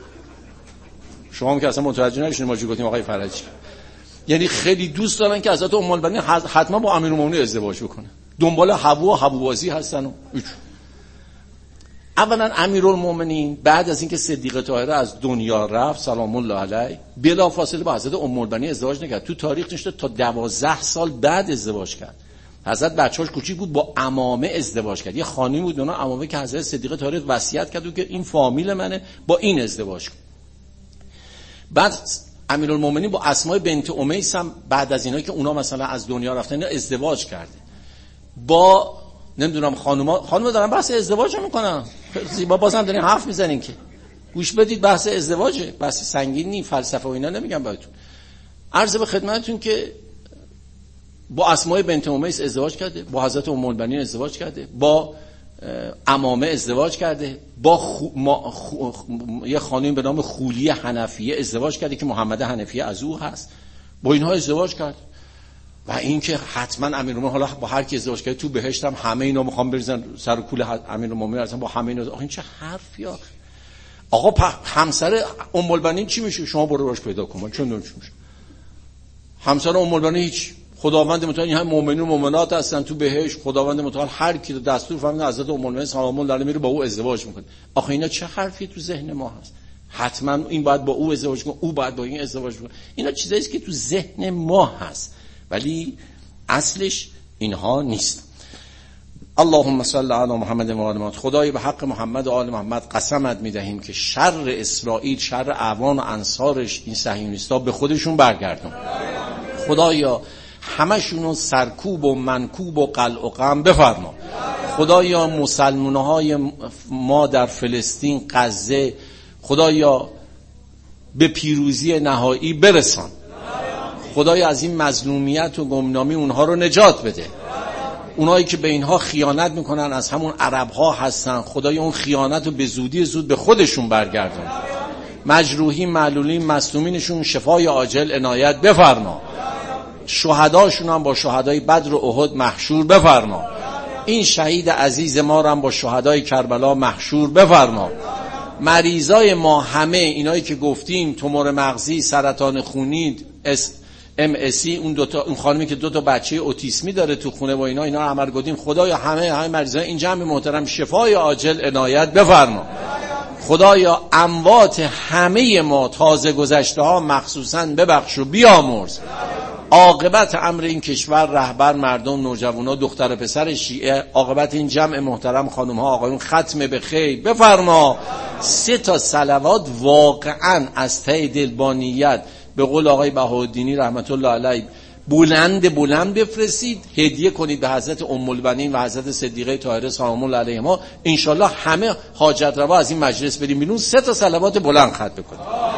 شما هم که اصلا متوجه نشین ما چی گفتیم آقای فرجی. یعنی خیلی دوست دارن که حضرت ام البنین حتما با امیرالمومنین ازدواج بکنه. دنبال هوا و هوابازی هستن و هیچ. اولا امیرالمومنین بعد از اینکه صدیقه طاهره از دنیا رفت سلام الله علیه بلافاصله با حضرت ام البنین ازدواج نکرد. تو تاریخ نوشته تا دوازده سال بعد ازدواج کرد. حضرت بچه‌اش کوچیک بود با عمامه ازدواج کرد. یه خانمی بود اونا عمامه که حضرت صدیقه طاهره وصیت کرد که این فامیل منه با این ازدواج کن. بعد امیرالمومنین با اسماء بنت امیس هم بعد از اینا که اونا مثلا از دنیا رفتن اینا ازدواج کرده. با نمیدونم خانوما خانوما دارن بحث ازدواج میکنن، زیبا بازم دارین حرف میزنین که گوش بدید، بحث ازدواجه، بحث سنگینی فلسفه و اینا نمیگم بهتون. عرض به خدمتتون که با اسماء بنت امیس ازدواج کرده، با حضرت ام البنین ازدواج کرده، با عمامه ازدواج کرده، با خو... ما... خو... یه خانم به نام خولیه حنفیه ازدواج کرده که محمد حنفیه از او هست، با اینها ازدواج کرد. و این که حتما امیرالمومنین حالا با هر کی ازدواج کرده تو بهشت هم همه اینا میخوام بریزن سر کول امیرالمومنین، اصلا با همه اینا. آخه این چه حرفی آخه؟ آقا پ... همسر ام البنین چی میشه؟ شما برو راش پیدا کن. چون چی میشه؟ همسر ام البنین هیچ. خداوند متعال این هم مؤمنین و مؤمنات هستن تو بهشت، خداوند متعال هر کی دستور فرمود حضرت ام البنین سلام الله علیها میره با او ازدواج میکنه. آخه اینا چه حرفی تو ذهن ما هست؟ حتما این باید با او ازدواج کنه، او باید با این ازدواج کنه. اینا چیزایی است که تو ذهن ما هست ولی اصلش اینها نیست. اللهم صل علی محمد و آل محمد. خدای به حق محمد و آل محمد قسمت میدهیم که شر اسرائیل، شر اعوان و انصارش این صهیونیستا به خودشون برگردون. خدایا همشونو سرکوب و منکوب و قلع و قم بفرما. خدایا مسلمان‌های ما در فلسطین، غزه، خدایا به پیروزی نهایی برسان. خدایا از این مظلومیت و گمنامی اونها رو نجات بده. اونایی که به اینها خیانت میکنن از همون عرب‌ها هستن، خدایا اون خیانت رو به زودی زود به خودشون برگردون. مجروحین، معلولین، مظلومینشون شفای عاجل عنایت بفرما. شهداشون هم با شهدای بدر و احد محشور بفرما. این شهید عزیز ما رو هم با شهدای کربلا محشور بفرما. مریضای ما همه اینایی که گفتیم، تومور مغزی، سرطان خونی، اس ام اسی، اون دو تا، اون خانمی که دو تا بچه اوتیسمی داره تو خونه و اینا اینا عمر گفتیم، خدایا همه همه مریضای این جمع محترم شفای عاجل عنایت بفرما. خدایا اموات همه ما تازه گذشته ها مخصوصاً ببخش و بیامرز. عاقبت امر این کشور، رهبر، مردم، نوجوانا، دختر پسر شیعه، عاقبت این جمع محترم خانم ها آقایون ختم به خیر بفرما. سه تا صلوات واقعاً از ته دل با نیت به قول آقای بهاءالدینی رحمت الله علیه بلند بلند بفرستید، هدیه کنید به حضرت ام البنین و حضرت صدیقه طاهره سلام الله علیهما. انشالله همه حاجت روا از این مجلس بریم بیرون، سه تا صلوات بلند ختم بکنید.